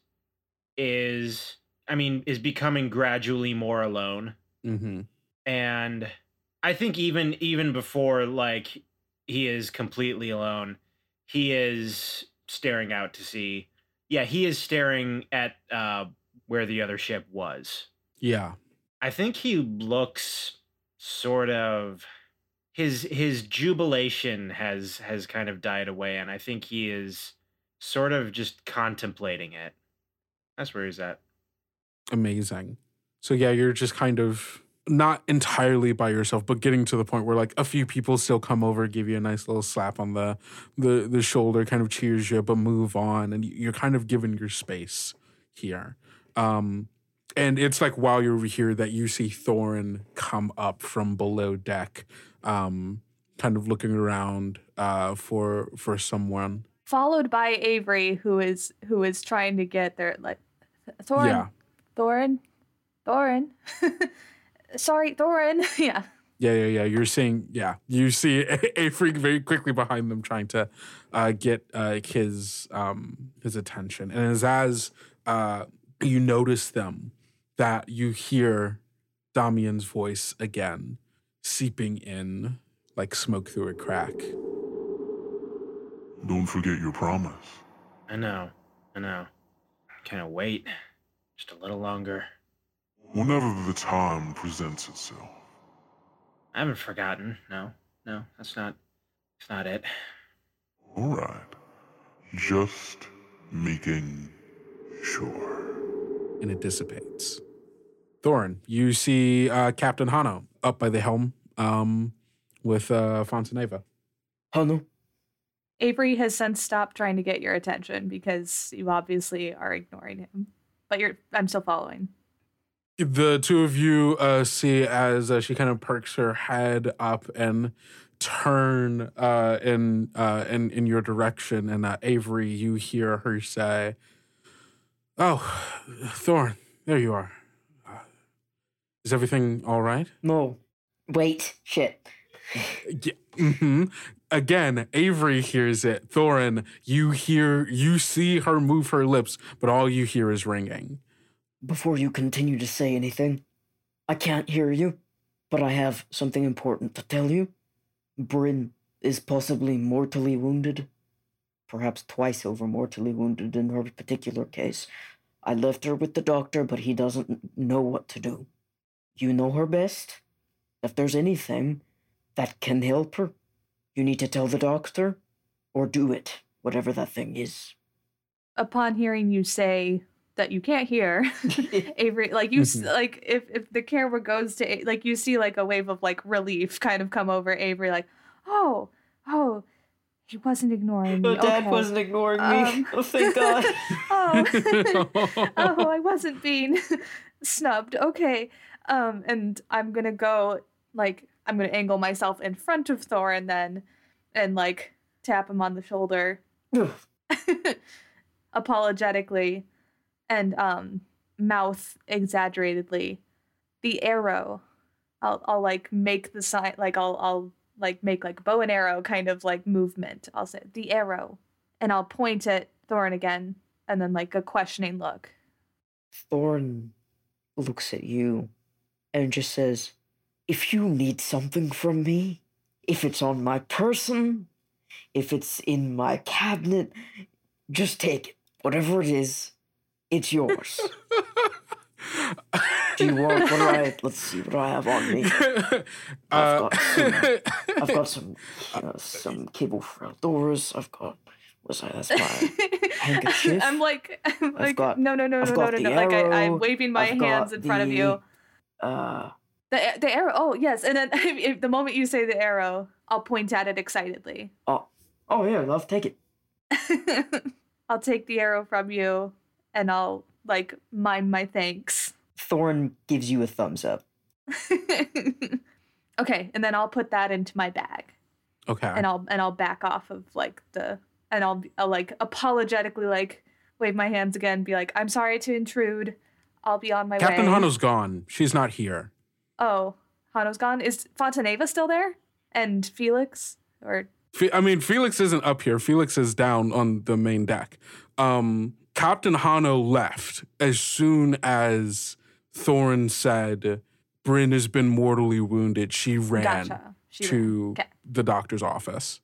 is, I mean, is becoming gradually more alone. Mm-hmm. And I think even even before like he is completely alone, he is staring out to sea. Yeah, he is staring at uh, where the other ship was. Yeah. I think he looks sort of his his jubilation has has kind of died away, and I think he is sort of just contemplating it. That's where he's at. Amazing. So yeah, you're just kind of not entirely by yourself, but getting to the point where like a few people still come over, give you a nice little slap on the the the shoulder, kind of cheers you, but move on, and you're kind of given your space here. Um, and it's like while you're here that you see Thorin come up from below deck, um, kind of looking around uh, for for someone. Followed by Avery, who is who is trying to get their like Thorin, Yeah. Thorin, Thorin. Sorry, Thorin. Yeah. Yeah, yeah, yeah. You're seeing, yeah, you see a, a freak very quickly behind them trying to uh, get uh, his um, his attention. And as as uh, you notice them, that you hear Damian's voice again, seeping in like smoke through a crack. Don't forget your promise. I know, I know. Can't wait just a little longer. Whenever the time presents itself. I haven't forgotten. No, no, that's not. That's not it. All right. Just making sure. And it dissipates. Thorin, you see uh, Captain Hano up by the helm um, with uh, Fontaneva. Hano? Avery has since stopped trying to get your attention because you obviously are ignoring him. But you're I'm still following. The two of you uh, see as uh, she kind of perks her head up and turn uh, in, uh, in in your direction. And uh, Avery, you hear her say, "Oh, Thorin, there you are. Uh, is everything all right?" No. Wait. Shit. Yeah, mm-hmm. Again, Avery hears it. Thorin, you hear, you see her move her lips, but all you hear is ringing. Before you continue to say anything, I can't hear you, but I have something important to tell you. Bryn is possibly mortally wounded. Perhaps twice over mortally wounded in her particular case. I left her with the doctor, but he doesn't know what to do. You know her best. If there's anything that can help her, you need to tell the doctor, or do it, whatever that thing is. Upon hearing you say that you can't hear, Avery, like you, s like if if the camera goes to, A- like you see like a wave of like relief kind of come over Avery, like, oh, oh, he wasn't ignoring me. Oh, Dad okay. wasn't ignoring me. Um, Oh, thank God. oh, oh, I wasn't being snubbed. Okay, um, and I'm gonna go like I'm gonna angle myself in front of Thorin then, and like tap him on the shoulder apologetically and um mouth exaggeratedly, "The arrow." I'll I'll like make the sign, like I'll I'll like make like bow and arrow kind of like movement. I'll say, "The arrow," and I'll point at Thorin again, and then like a questioning look. Thorin looks at you and just says, "If you need something from me, if it's on my person, if it's in my cabinet, just take it. Whatever it is, it's yours." Do you want, what do I, let's see, what do I have on me? I've got some, I've got some, you know, some cable for outdoors. I've got, what's that, that's my handkerchief. I'm like, I'm like got- no, no, no, I've no, no, got no, the no. Like I, I'm arrow, waving my I've got hands in front of the, you. Uh, The the arrow. Oh yes, and then if the moment you say the arrow, I'll point at it excitedly. oh, oh yeah, love, take it. I'll take the arrow from you, and I'll like mime my thanks. Thorin gives you a thumbs up. Okay, and then I'll put that into my bag, Okay. and I'll and I'll back off of like the and I'll, I'll like apologetically like wave my hands again, be like, "I'm sorry to intrude. I'll be on my Captain way." Hano's gone. She's not here. Oh, Hano's gone. Is Fontaneva still there? And Felix? Or Fe- I mean, Felix isn't up here. Felix is down on the main deck. Um, Captain Hano left as soon as Thorin said, "Bryn has been mortally wounded." She ran Gotcha. She to ran. 'Kay. the doctor's office.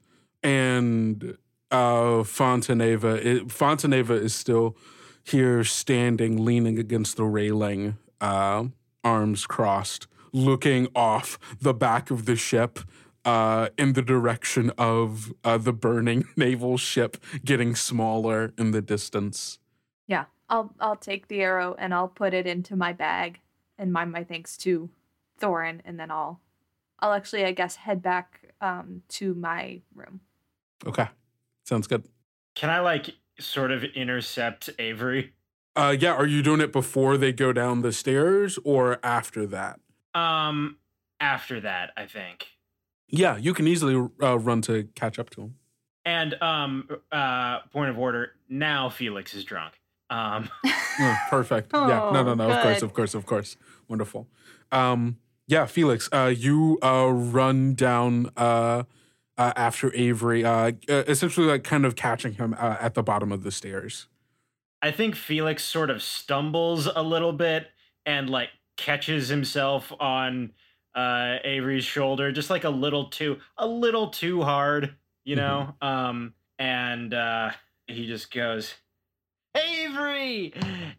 And uh, Fontaneva, it, Fontaneva is still here standing, leaning against the railing, uh, arms crossed, looking off the back of the ship uh, in the direction of uh, the burning naval ship getting smaller in the distance. Yeah, I'll I'll take the arrow and I'll put it into my bag and mime my thanks to Thorin, and then I'll I'll actually I guess head back um, to my room. Okay, sounds good. Can I like sort of intercept Avery? Uh, yeah, are you doing it before they go down the stairs or after that? Um, after that, I think. Yeah, you can easily uh, run to catch up to him. And um, uh, point of order. Now Felix is drunk. Um, Oh, perfect. yeah, no, no, no. Of course, good. of course, of course. Wonderful. Um, yeah, Felix, uh, you uh, run down uh, uh, after Avery, uh, uh, essentially like kind of catching him uh, at the bottom of the stairs. I think Felix sort of stumbles a little bit and like catches himself on uh, Avery's shoulder, just like a little too, a little too hard, you know. Um, and uh, he just goes, "Avery,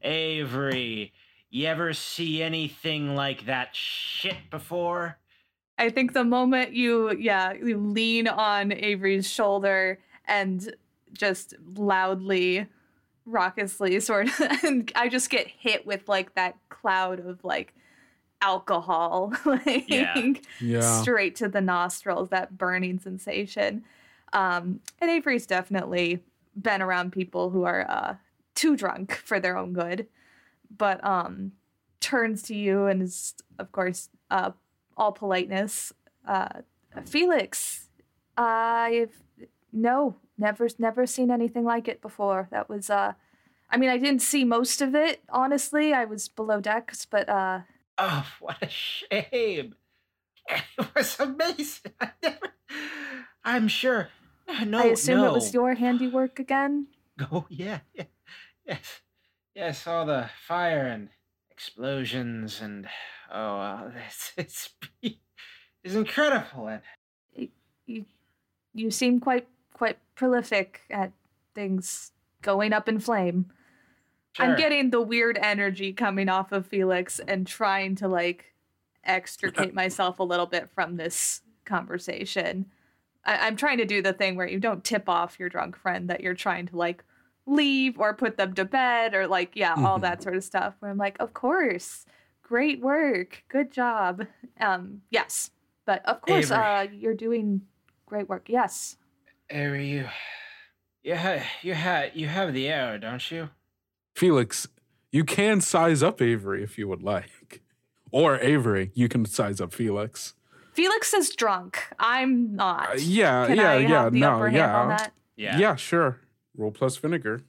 Avery, you ever see anything like that shit before?" I think the moment you yeah you lean on Avery's shoulder and just loudly, raucously sort of, and I just get hit with like that cloud of like alcohol, like Yeah. Yeah. straight to the nostrils, that burning sensation. Um, and Avery's definitely been around people who are uh, too drunk for their own good, but um, turns to you and is, of course, uh, all politeness. Uh, "Felix, I've no, never, never seen anything like it before. That was, uh, I mean, I didn't see most of it, honestly. I was below decks, but uh, Oh, what a shame. It was amazing. I never, I'm sure. No, I assume no. it was your handiwork again." Oh, yeah, yeah. Yes. Yes, all the fire and explosions and, oh, uh, it's, it's, it's incredible. And You, you seem quite, quite prolific at things going up in flame. I'm Sure. getting the weird energy coming off of Felix and trying to like extricate myself a little bit from this conversation. I- I'm trying to do the thing where you don't tip off your drunk friend that you're trying to like leave or put them to bed or like, yeah, all Mhm. that sort of stuff. Where I'm like, of course, great work, good job. Um, yes, but of course, Avery. uh, you're doing great work. Yes. Avery, you, you, ha, you, ha, you have the arrow, don't you? Felix, you can size up Avery if you would like. Or Avery, you can size up Felix. Felix is drunk. I'm not. Uh, yeah, Can yeah, I yeah, have the no, upper hand yeah. on that? Yeah. Yeah, sure. Roll plus vinegar.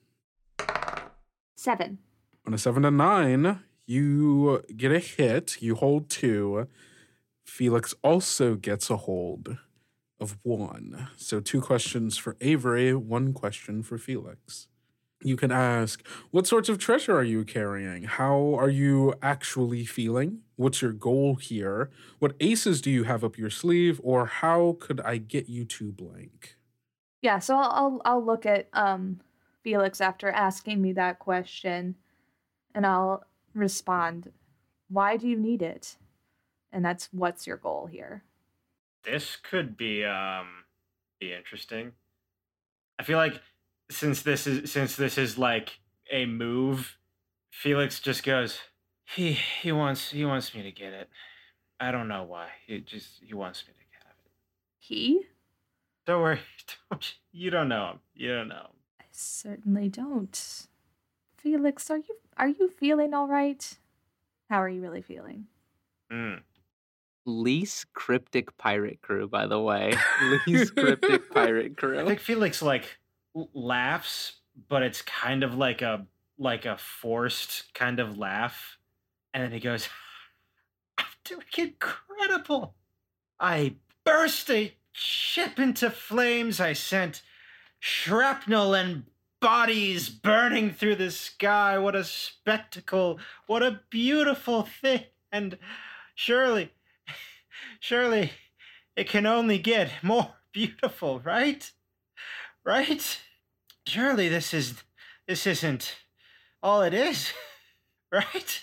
Seven. On a seven to nine, you get a hit. You hold two. Felix also gets a hold of one. So two questions for Avery, one question for Felix. You can ask, what sorts of treasure are you carrying? How are you actually feeling? What's your goal here? What aces do you have up your sleeve? Or how could I get you to blank? Yeah, so I'll I'll, I'll look at um Felix after asking me that question, and I'll respond, why do you need it? And that's what's your goal here? This could be um be interesting. I feel like since this is since this is like a move, Felix just goes, he he wants he wants me to get it. I don't know why. He just he wants me to have it. He? Don't worry. Don't, you don't know him. You don't know him. I certainly don't. Felix, are you are you feeling all right? How are you really feeling? Mm. Least cryptic pirate crew, by the way. Least cryptic pirate crew. I think Felix like l- laughs, but it's kind of like a like a forced kind of laugh, and then he goes, "I'm doing incredible. I burst a ship into flames. I sent shrapnel and bodies burning through the sky. What a spectacle! What a beautiful thing! And surely." Surely it can only get more beautiful, right? Right? Surely this is this isn't all it is, right?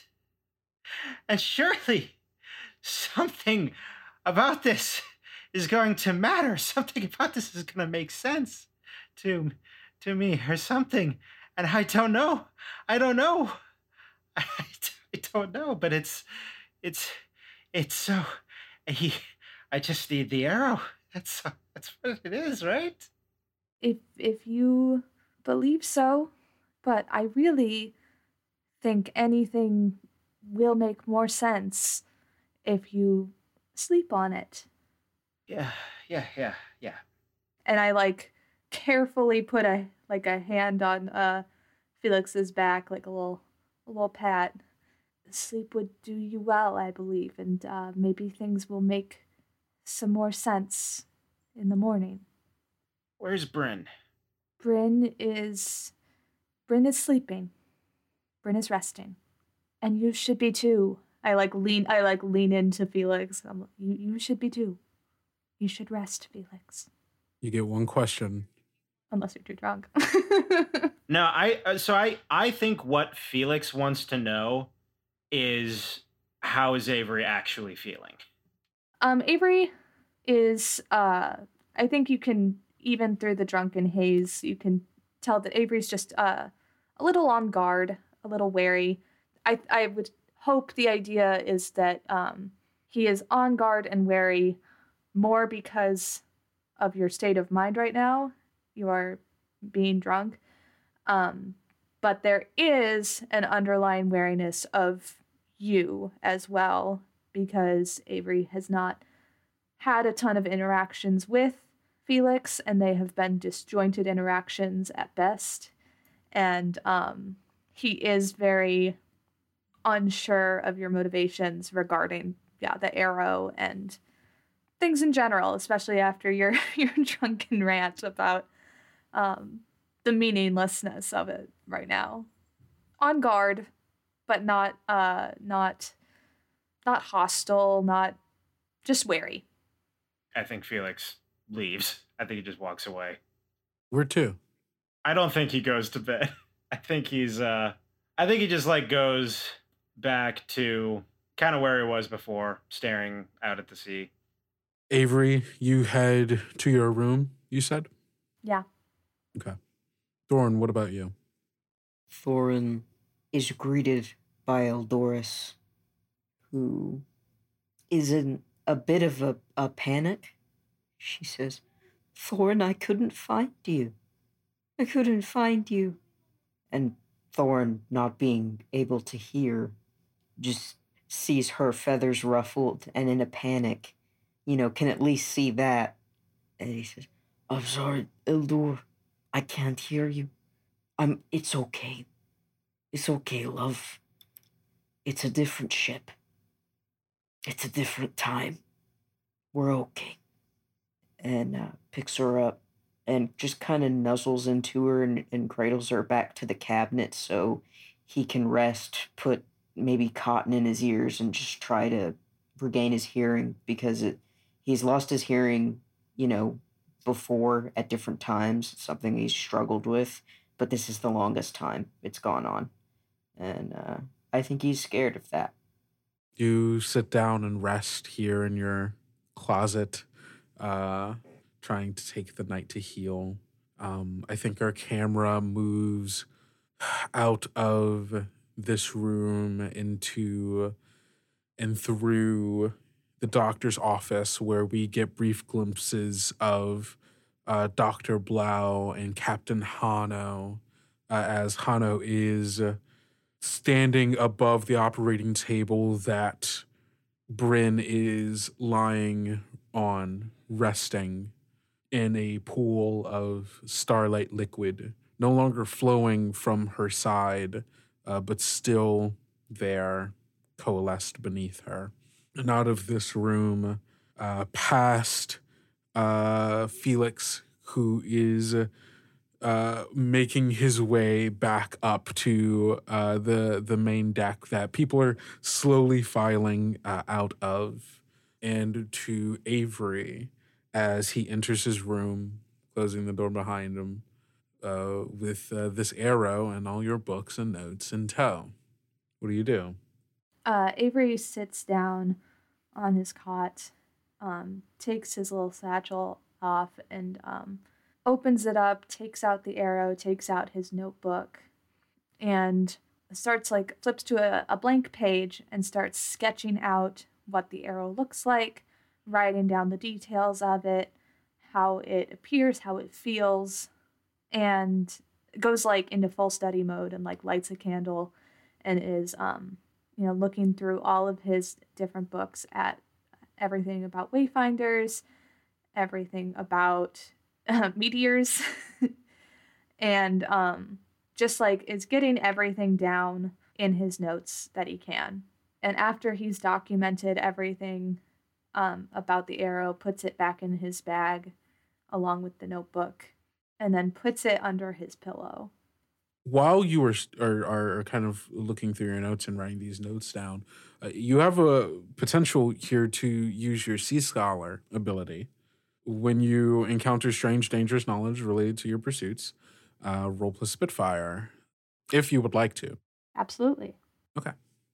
And surely something about this is going to matter. Something about this is going to make sense to to me or something. And I don't know. I don't know. I, I don't know, but it's it's it's so He, I just need the arrow. That's that's what it is, right? If if you believe so, but I really think anything will make more sense if you sleep on it. Yeah, yeah, yeah, yeah. And I like carefully put a like a hand on uh Felix's back, like a little a little pat. Sleep would do you well, I believe, and uh, maybe things will make some more sense in the morning. Where's Bryn? Bryn is Bryn is sleeping. Bryn is resting, and you should be too. I like lean. I like lean into Felix. I'm, like, you you should be too. You should rest, Felix. You get one question. Unless you're too drunk. No, I. Uh, so I. I think what Felix wants to know is how is Avery actually feeling? Um, Avery is, uh, I think you can, even through the drunken haze, you can tell that Avery's just uh, a little on guard, a little wary. I, I would hope the idea is that um, he is on guard and wary more because of your state of mind right now. You are being drunk. Um, but there is an underlying wariness of you as well, because Avery has not had a ton of interactions with Felix, and they have been disjointed interactions at best. And um, he is very unsure of your motivations regarding, yeah, the arrow and things in general, especially after your your drunken rant about um, the meaninglessness of it right now. On guard, but not uh not not hostile, not just wary. I think Felix leaves. I think he just walks away. Where to? I don't think he goes to bed. I think he's uh I think he just like goes back to kind of where he was before, staring out at the sea. Avery, you head to your room, you said? Yeah. Okay. Thorn, what about you? Thorin is greeted by Eldoris, who is in a bit of a, a panic. She says, Thorin, I couldn't find you. I couldn't find you. And Thorin, not being able to hear, just sees her feathers ruffled and in a panic you know, can at least see that. And he says, I'm sorry, Eldur. I can't hear you. I'm, it's okay. It's okay, love. It's a different ship. It's a different time. We're okay. And uh, picks her up and just kind of nuzzles into her and, and cradles her back to the cabinet so he can rest, put maybe cotton in his ears, and just try to regain his hearing, because it, he's lost his hearing, you know, before at different times. It's something he's struggled with, but this is the longest time it's gone on. And uh, I think he's scared of that. You sit down and rest here in your closet, uh, trying to take the night to heal. Um, I think our camera moves out of this room into and through the doctor's office, where we get brief glimpses of uh, Doctor Blau and Captain Hano, uh, as Hano is standing above the operating table that Bryn is lying on, resting in a pool of starlight liquid, no longer flowing from her side, uh, but still there, coalesced beneath her. And out of this room, uh, past uh, Felix, who is uh, making his way back up to uh, the the main deck that people are slowly filing uh, out of, and to Avery as he enters his room, closing the door behind him, uh, with uh, this arrow and all your books and notes in tow. What do you do? Uh, Avery sits down on his cot, um, takes his little satchel off, and um, opens it up, takes out the arrow, takes out his notebook, and starts like flips to a, a blank page and starts sketching out what the arrow looks like, writing down the details of it, how it appears, how it feels, and goes like into full study mode and like lights a candle and is um you know looking through all of his different books at everything about wayfinders, everything about uh, meteors, and um just like is getting everything down in his notes that he can. And after he's documented everything um, about the arrow, puts it back in his bag along with the notebook, and then puts it under his pillow. While you are, are are kind of looking through your notes and writing these notes down, uh, you have a potential here to use your Sea Scholar ability. When you encounter strange, dangerous knowledge related to your pursuits, uh, roll plus Spitfire, if you would like to. Absolutely. Okay.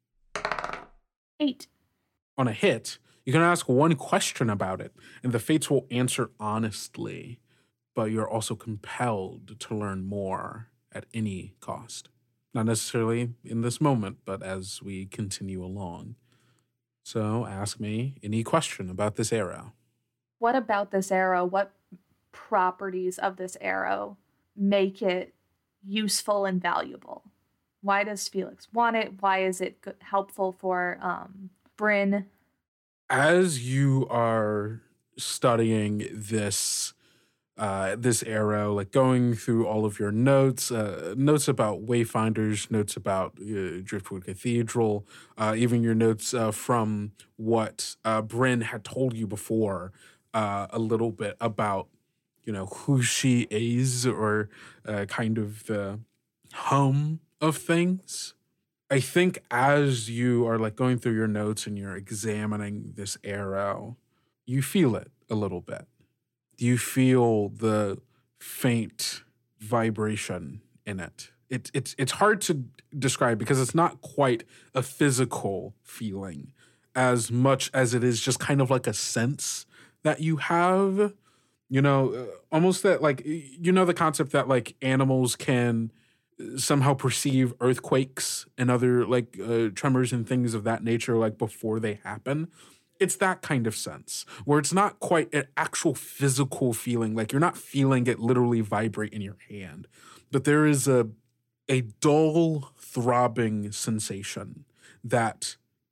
Eight. On a hit, you can ask one question about it, and the fates will answer honestly, but you're also compelled to learn more at any cost. Not necessarily in this moment, but as we continue along. So ask me any question about this arrow. What about this arrow? What properties of this arrow make it useful and valuable? Why does Felix want it? Why is it good, helpful for um, Bryn? As you are studying this uh, this arrow, like going through all of your notes, uh, notes about Wayfinders, notes about uh, Driftwood Cathedral, uh, even your notes uh, from what uh, Bryn had told you before, uh, a little bit about, you know, who she is, or uh, kind of the hum of things. I think as you are like going through your notes and you're examining this arrow, you feel it a little bit. You feel the faint vibration in it. It it's it's hard to describe because it's not quite a physical feeling as much as it is just kind of like a sense that you have. You know, uh, almost that like, you know, the concept that like animals can somehow perceive earthquakes and other like uh, tremors and things of that nature, like before they happen. It's that kind of sense where it's not quite an actual physical feeling. Like you're not feeling it literally vibrate in your hand, but there is a, a dull throbbing sensation that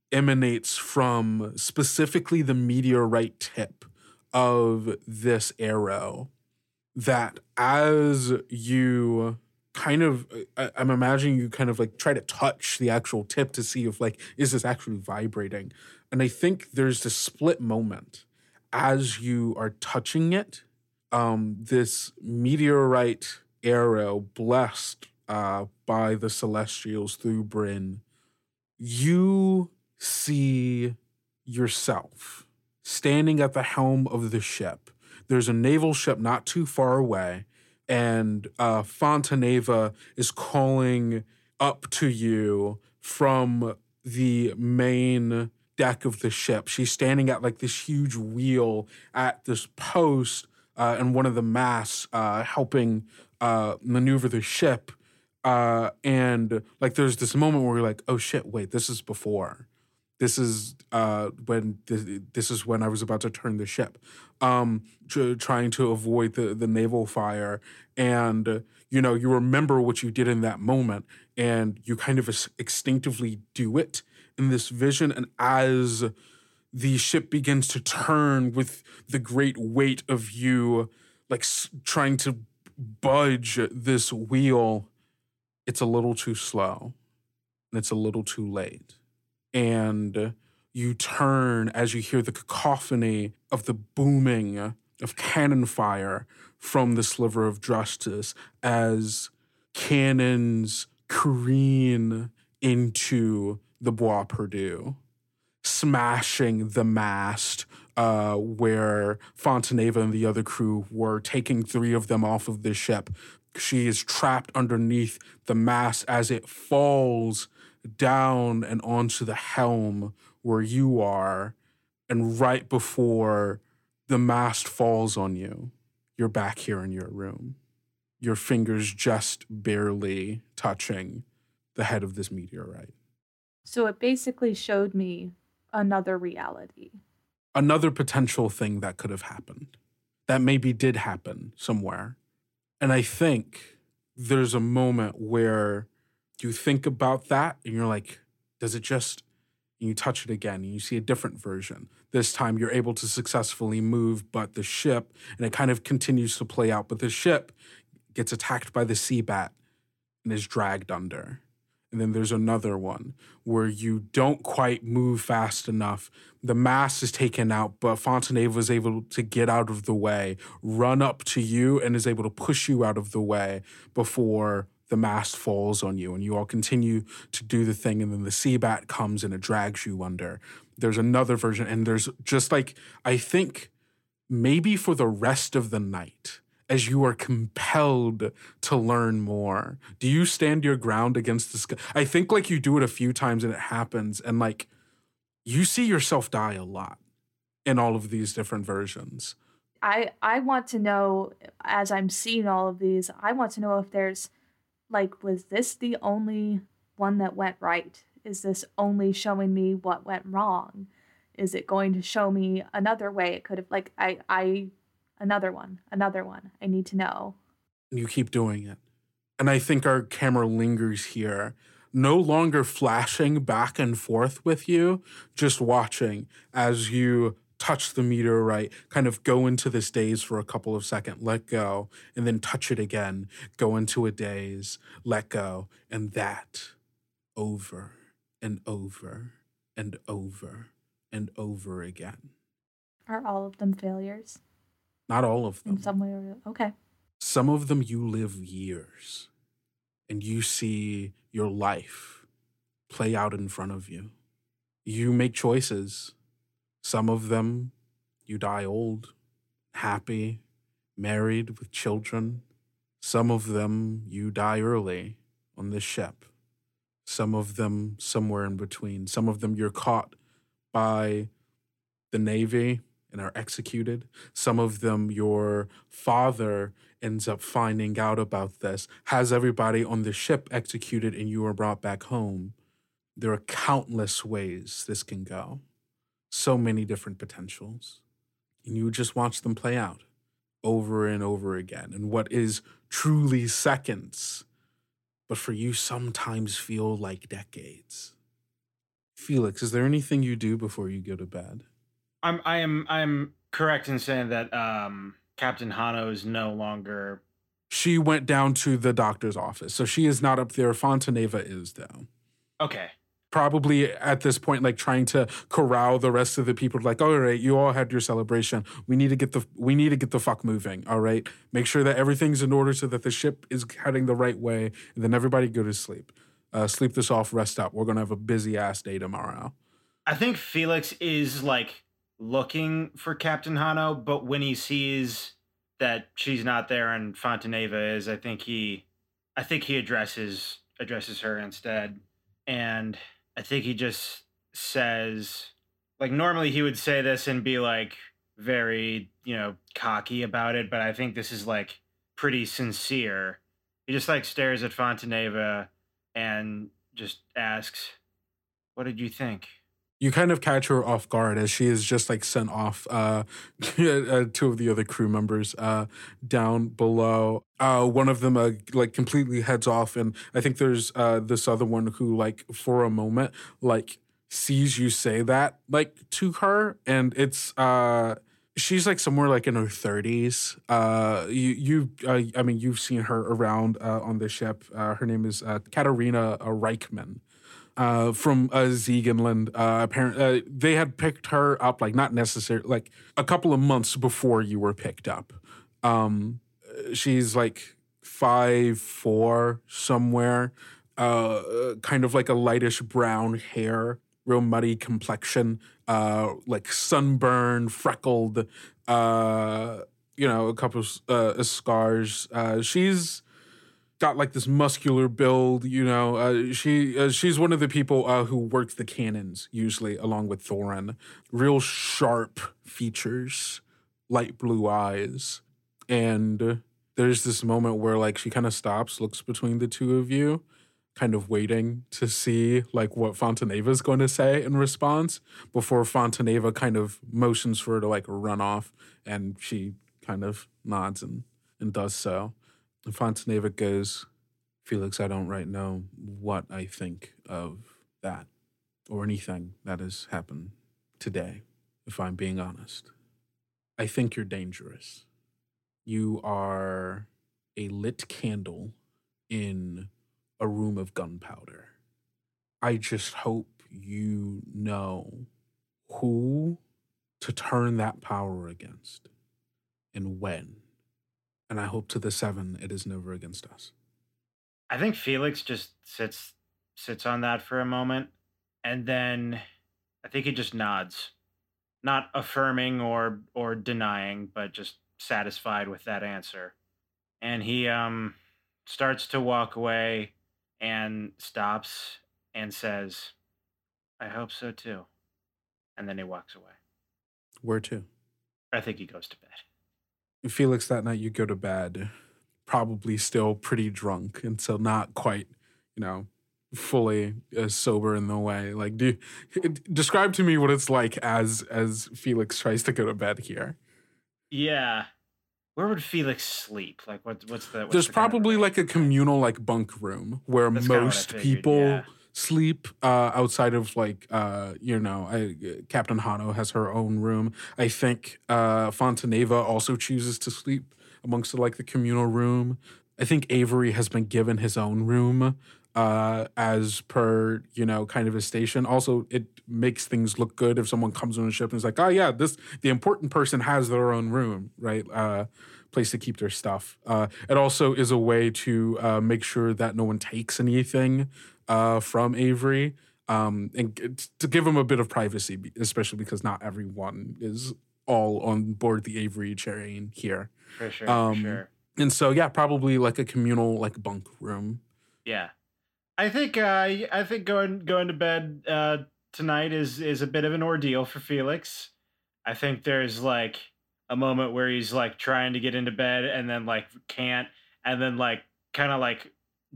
emanates from specifically the meteorite tip of this arrow, that as you kind of, I, I'm imagining you kind of like try to touch the actual tip to see if like, is this actually vibrating? And I think there's this split moment as you are touching it, um, this meteorite arrow blessed uh, by the Celestials through Bryn, you see yourself standing at the helm of the ship. There's a naval ship not too far away, and uh, Fontaneva is calling up to you from the main deck of the ship. She's standing at like this huge wheel at this post uh, and one of the masts uh, helping uh, maneuver the ship. Uh, and like there's this moment where you're like, oh shit, wait, this is before. This is uh, when this, this is when I was about to turn the ship, um, tr- trying to avoid the, the naval fire. And, uh, you know, you remember what you did in that moment, and you kind of instinctively do it in this vision. And as the ship begins to turn with the great weight of you, like s- trying to budge this wheel, it's a little too slow and it's a little too late. And you turn as you hear the cacophony of the booming of cannon fire from the Sliver of Justice as cannons careen into the Bois Perdu, smashing the mast uh, where Fontaneva and the other crew were, taking three of them off of the ship. She is trapped underneath the mast as it falls down and onto the helm where you are. And right before the mast falls on you, you're back here in your room. Your fingers just barely touching the head of this meteorite. So it basically showed me another reality. Another potential thing that could have happened. That maybe did happen somewhere. And I think there's a moment where you think about that and you're like, does it just, and you touch it again and you see a different version. This time you're able to successfully move, but the ship, and it kind of continues to play out, but the ship gets attacked by the sea bat and is dragged under. And then there's another one where you don't quite move fast enough. The mast is taken out, but Fontaneva is able to get out of the way, run up to you, and is able to push you out of the way before the mast falls on you. And you all continue to do the thing, and then the sea bat comes and it drags you under. There's another version, and there's just like, I think maybe for the rest of the night, as you are compelled to learn more, do you stand your ground against the sky? I think like you do it a few times and it happens, and like you see yourself die a lot in all of these different versions. I I want to know, as I'm seeing all of these, I want to know if there's, like, was this the only one that went right? Is this only showing me what went wrong? Is it going to show me another way it could have, like, I, I, another one, another one. I need to know. You keep doing it. And I think our camera lingers here, no longer flashing back and forth with you, just watching as you touch the meteorite, kind of go into this daze for a couple of seconds, let go, and then touch it again, go into a daze, let go, and that over and over and over and over again. Are all of them failures? Not all of them. In some way or okay. Some of them you live years, and you see your life play out in front of you. You make choices. Some of them, you die old, happy, married with children. Some of them, you die early on this ship. Some of them, somewhere in between. Some of them, you're caught by the Navy and are executed. Some of them, your father ends up finding out about this, has everybody on the ship executed, and you are brought back home. There are countless ways this can go. So many different potentials. And you just watch them play out over and over again in what is truly seconds, but for you sometimes feel like decades. Felix, is there anything you do before you go to bed? I'm I am I'm correct in saying that um, Captain Hano is no longer. She went down to the doctor's office, so she is not up there. Fontaneva is though. Okay. Probably at this point, like trying to corral the rest of the people. Like, all right, you all had your celebration. We need to get the we need to get the fuck moving. All right, make sure that everything's in order so that the ship is heading the right way, and then everybody go to sleep. Uh, sleep this off, rest up. We're gonna have a busy ass day tomorrow. I think Felix is like looking for Captain Hano, but when he sees that she's not there and Fontaneva is, I think he, I think he addresses addresses her instead, and I think he just says, like, normally he would say this and be like very, you know, cocky about it, but I think this is like pretty sincere. He just like stares at Fontaneva and just asks, "What did you think?" You kind of catch her off guard as she is just like sent off uh, uh, two of the other crew members uh, down below. Uh, one of them uh, like completely heads off, and I think there's uh, this other one who like for a moment like sees you say that like to her, and it's uh, she's like somewhere like in her thirties. Uh, you you uh, I mean you've seen her around uh, on the ship. Uh, her name is uh, Katarina uh, Reichman. Uh, from uh, Ziegenland. Uh, apparently, uh, they had picked her up, like not necessarily, like a couple of months before you were picked up. Um, she's like five four somewhere, uh, kind of like a lightish brown hair, real muddy complexion, uh, like sunburned, freckled, uh, you know, a couple of uh, scars. Uh, she's got like this muscular build, you know. Uh, she uh, she's one of the people uh, who works the cannons usually, along with Thorin. Real sharp features, light blue eyes, and there's this moment where like she kind of stops, looks between the two of you, kind of waiting to see like what Fontaneva's going to say in response before Fontaneva kind of motions for her to like run off, and she kind of nods and and does so. And Fontaneva goes, "Felix, I don't right know what I think of that or anything that has happened today, if I'm being honest. I think you're dangerous. You are a lit candle in a room of gunpowder. I just hope you know who to turn that power against and when. And I hope to the seven it is never against us." I think Felix just sits sits on that for a moment, and then I think he just nods, not affirming or or denying, but just satisfied with that answer. And he um starts to walk away and stops and says, "I hope so too." And then he walks away. Where to? I think he goes to bed. Felix, that night you go to bed, probably still pretty drunk, and so not quite, you know, fully uh, sober in the way. Like, do describe to me what it's like as as Felix tries to go to bed here. Yeah, where would Felix sleep? Like, what what's the? What's There's the probably like a communal like bunk room where That's kinda what I most figured, people yeah. sleep uh, outside of like uh, you know I, Captain Hano has her own room. I think uh, Fontaneva also chooses to sleep amongst like the communal room. I think Avery has been given his own room uh, as per you know kind of his station. Also, it makes things look good if someone comes on a ship and is like, oh yeah, this the important person has their own room, right? Uh, place to keep their stuff. Uh, it also is a way to uh, make sure that no one takes anything Uh, from Avery, um, and g- to give him a bit of privacy, be- especially because not everyone is all on board the Avery train here. For sure, Um, for sure. And so, yeah, probably like a communal like bunk room. Yeah, I think uh, I think going going to bed uh, tonight is is a bit of an ordeal for Felix. I think there's like a moment where he's like trying to get into bed and then like can't, and then like kind of like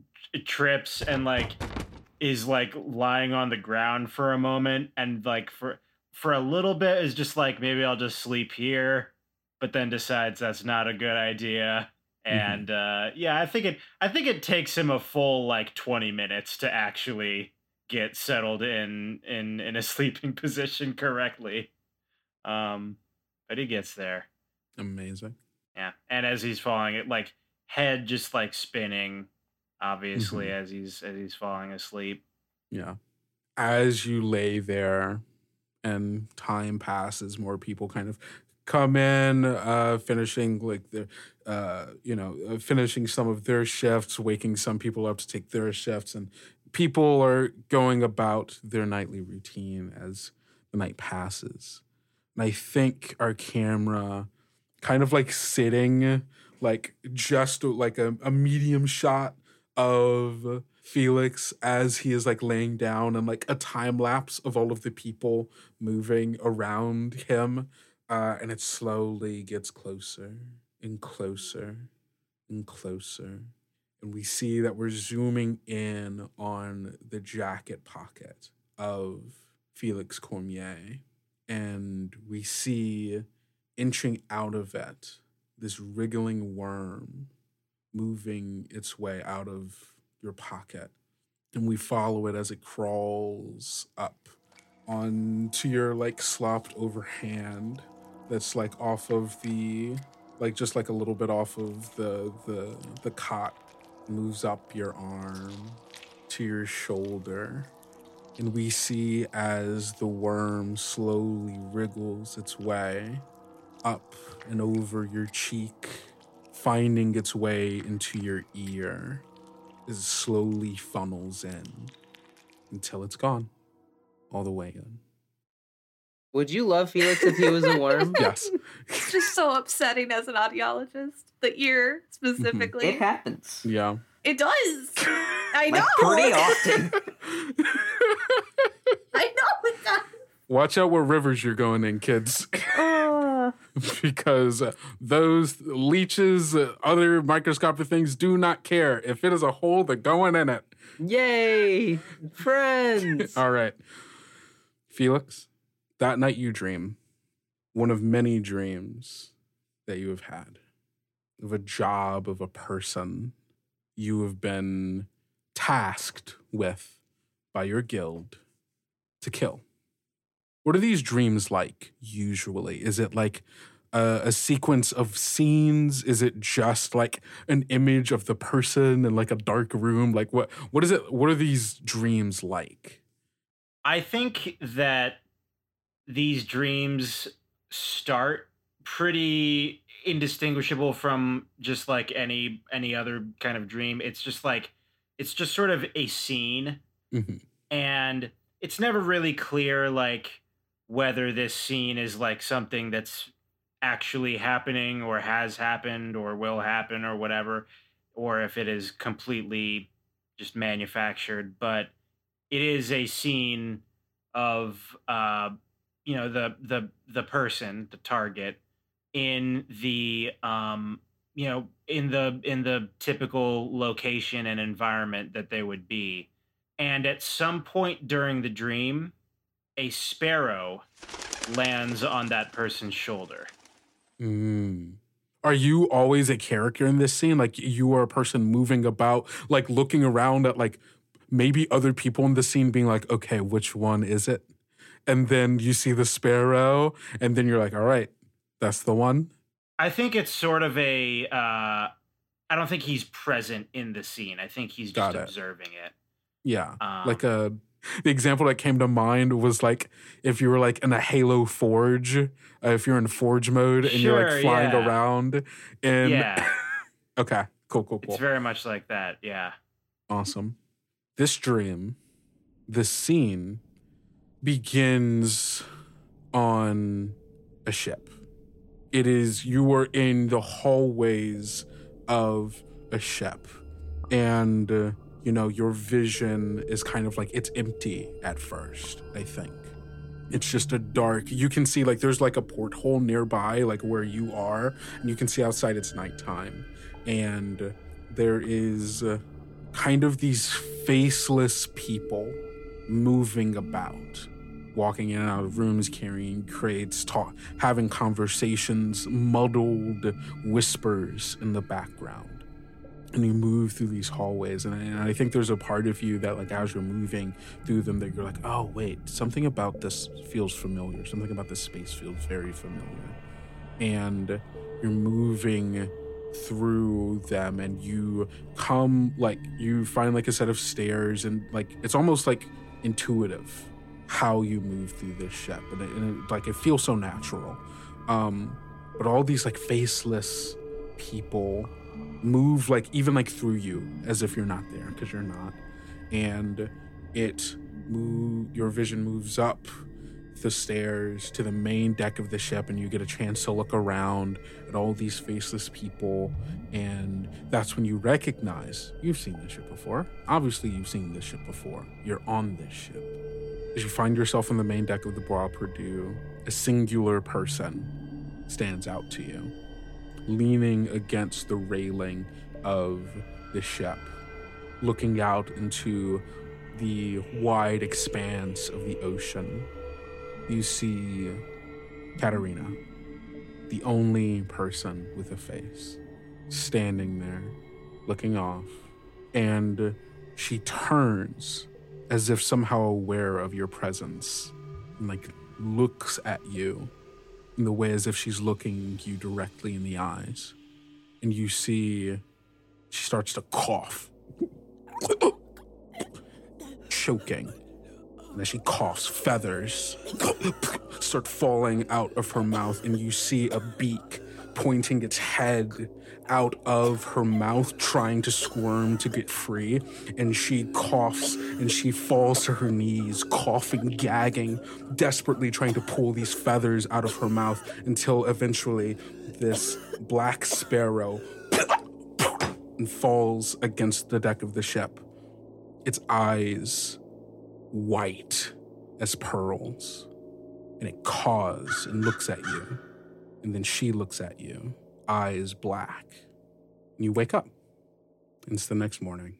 trips and like is like lying on the ground for a moment, and like for for a little bit is just like, maybe I'll just sleep here, but then decides that's not a good idea. And uh yeah, I think it I think it takes him a full like twenty minutes to actually get settled in in in a sleeping position correctly. Um, but he gets there. Amazing. Yeah, and as he's falling, it like head just like spinning, obviously Mhm. as he's as he's falling asleep. Yeah. As you lay there and time passes, more people kind of come in, uh, finishing like the, uh, you know, uh, finishing some of their shifts, waking some people up to take their shifts, and people are going about their nightly routine as the night passes. And I think our camera kind of like sitting, like just like a, a medium shot of Felix as he is like laying down, and like a time lapse of all of the people moving around him. Uh, and it slowly gets closer and closer and closer. And we see that we're zooming in on the jacket pocket of Felix Cormier. And we see inching out of it this wriggling worm moving its way out of your pocket. And we follow it as it crawls up onto your like slopped over hand that's like off of the, like just like a little bit off of the the the cot, moves up your arm to your shoulder. And we see as the worm slowly wriggles its way up and over your cheek, finding its way into your ear, as it slowly funnels in until it's gone, all the way in. Would you love Felix if he was a worm? Yes. It's just so upsetting as an audiologist. The ear, specifically. It happens. Yeah. It does. I Like, know. pretty often. I know it does. Watch out where rivers you're going in, kids. Uh, Because uh, those leeches, uh, other microscopic things do not care. If it is a hole, they're going in it. Yay! Friends! All right. Felix, that night you dream, one of many dreams that you have had, of a job, of a person you have been tasked with by your guild to kill. What are these dreams like, usually? Is it like a, a sequence of scenes? Is it just like an image of the person in like a dark room? Like what, what is it? What are these dreams like? I think that these dreams start pretty indistinguishable from just like any any other kind of dream. It's just like it's just sort of a scene, Mm-hmm. and it's never really clear like whether this scene is like something that's actually happening or has happened or will happen or whatever, or if it is completely just manufactured. But it is a scene of uh you know the the the person, the target, in the um you know in the in the typical location and environment that they would be. And at some point during the dream, a sparrow lands on that person's shoulder. Mm. Are you always a character in this scene? Like you are a person moving about, like looking around at like maybe other people in the scene being like, okay, which one is it? And then you see the sparrow and then you're like, all right, that's the one. I think it's sort of a, uh, I don't think he's present in the scene. I think he's just Got it. observing it. Yeah. Um, like a, the example that came to mind was like if you were like in a Halo Forge, uh, if you're in Forge mode and you're Sure, like flying yeah. around. And Yeah. okay, cool, cool, cool. It's very much like that. Yeah. Awesome. This dream, this scene begins on a ship. It is, you are in the hallways of a ship. And, uh, you know, your vision is kind of like, it's empty at first, I think. It's just a dark, you can see like there's like a porthole nearby, like where you are, and you can see outside it's nighttime. And there is uh, kind of these faceless people moving about, walking in and out of rooms, carrying crates, talk, having conversations, muddled whispers in the background. and you move through these hallways, and I, and I think there's a part of you that, like, as you're moving through them, that you're like, oh wait, something about this feels familiar. Something about this space feels very familiar. And you're moving through them, and you come, like, you find like a set of stairs, and like it's almost like intuitive how you move through this ship, and it, and it like it feels so natural. Um, but all these like faceless people move like even like through you as if you're not there, because you're not. And it move your vision moves up the stairs to the main deck of the ship, and you get a chance to look around at all these faceless people. And that's when you recognize you've seen this ship before. Obviously you've seen this ship before. You're on this ship. As you find yourself on the main deck of the Bois Perdu, a singular person stands out to you, leaning against the railing of the ship, looking out into the wide expanse of the ocean. You see Katerina, the only person with a face, standing there, looking off, and she turns as if somehow aware of your presence, and like looks at you in the way as if she's looking you directly in the eyes. And you see she starts to cough, choking. And as she coughs, feathers start falling out of her mouth, and you see a beak pointing its head out of her mouth, trying to squirm to get free. And she coughs, and she falls to her knees, coughing, gagging, desperately trying to pull these feathers out of her mouth, until eventually this black sparrow and falls against the deck of the ship. Its eyes white as pearls, and it caws and looks at you, and then she looks at you, eyes black, and you wake up. It's the next morning.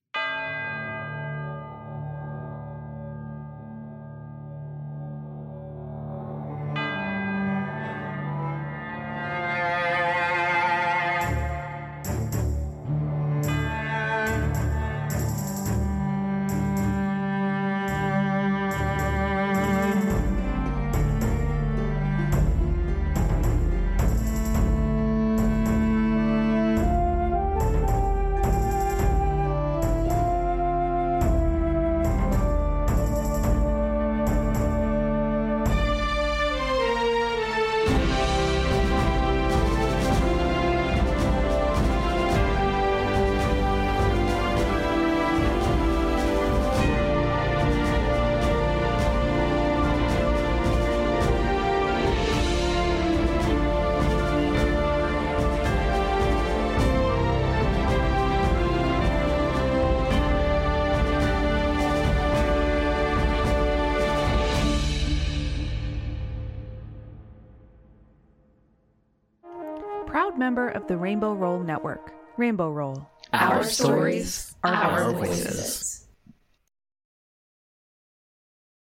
Proud member of the Rainbow Roll Network. Rainbow Roll. Our stories, our, our voices. voices.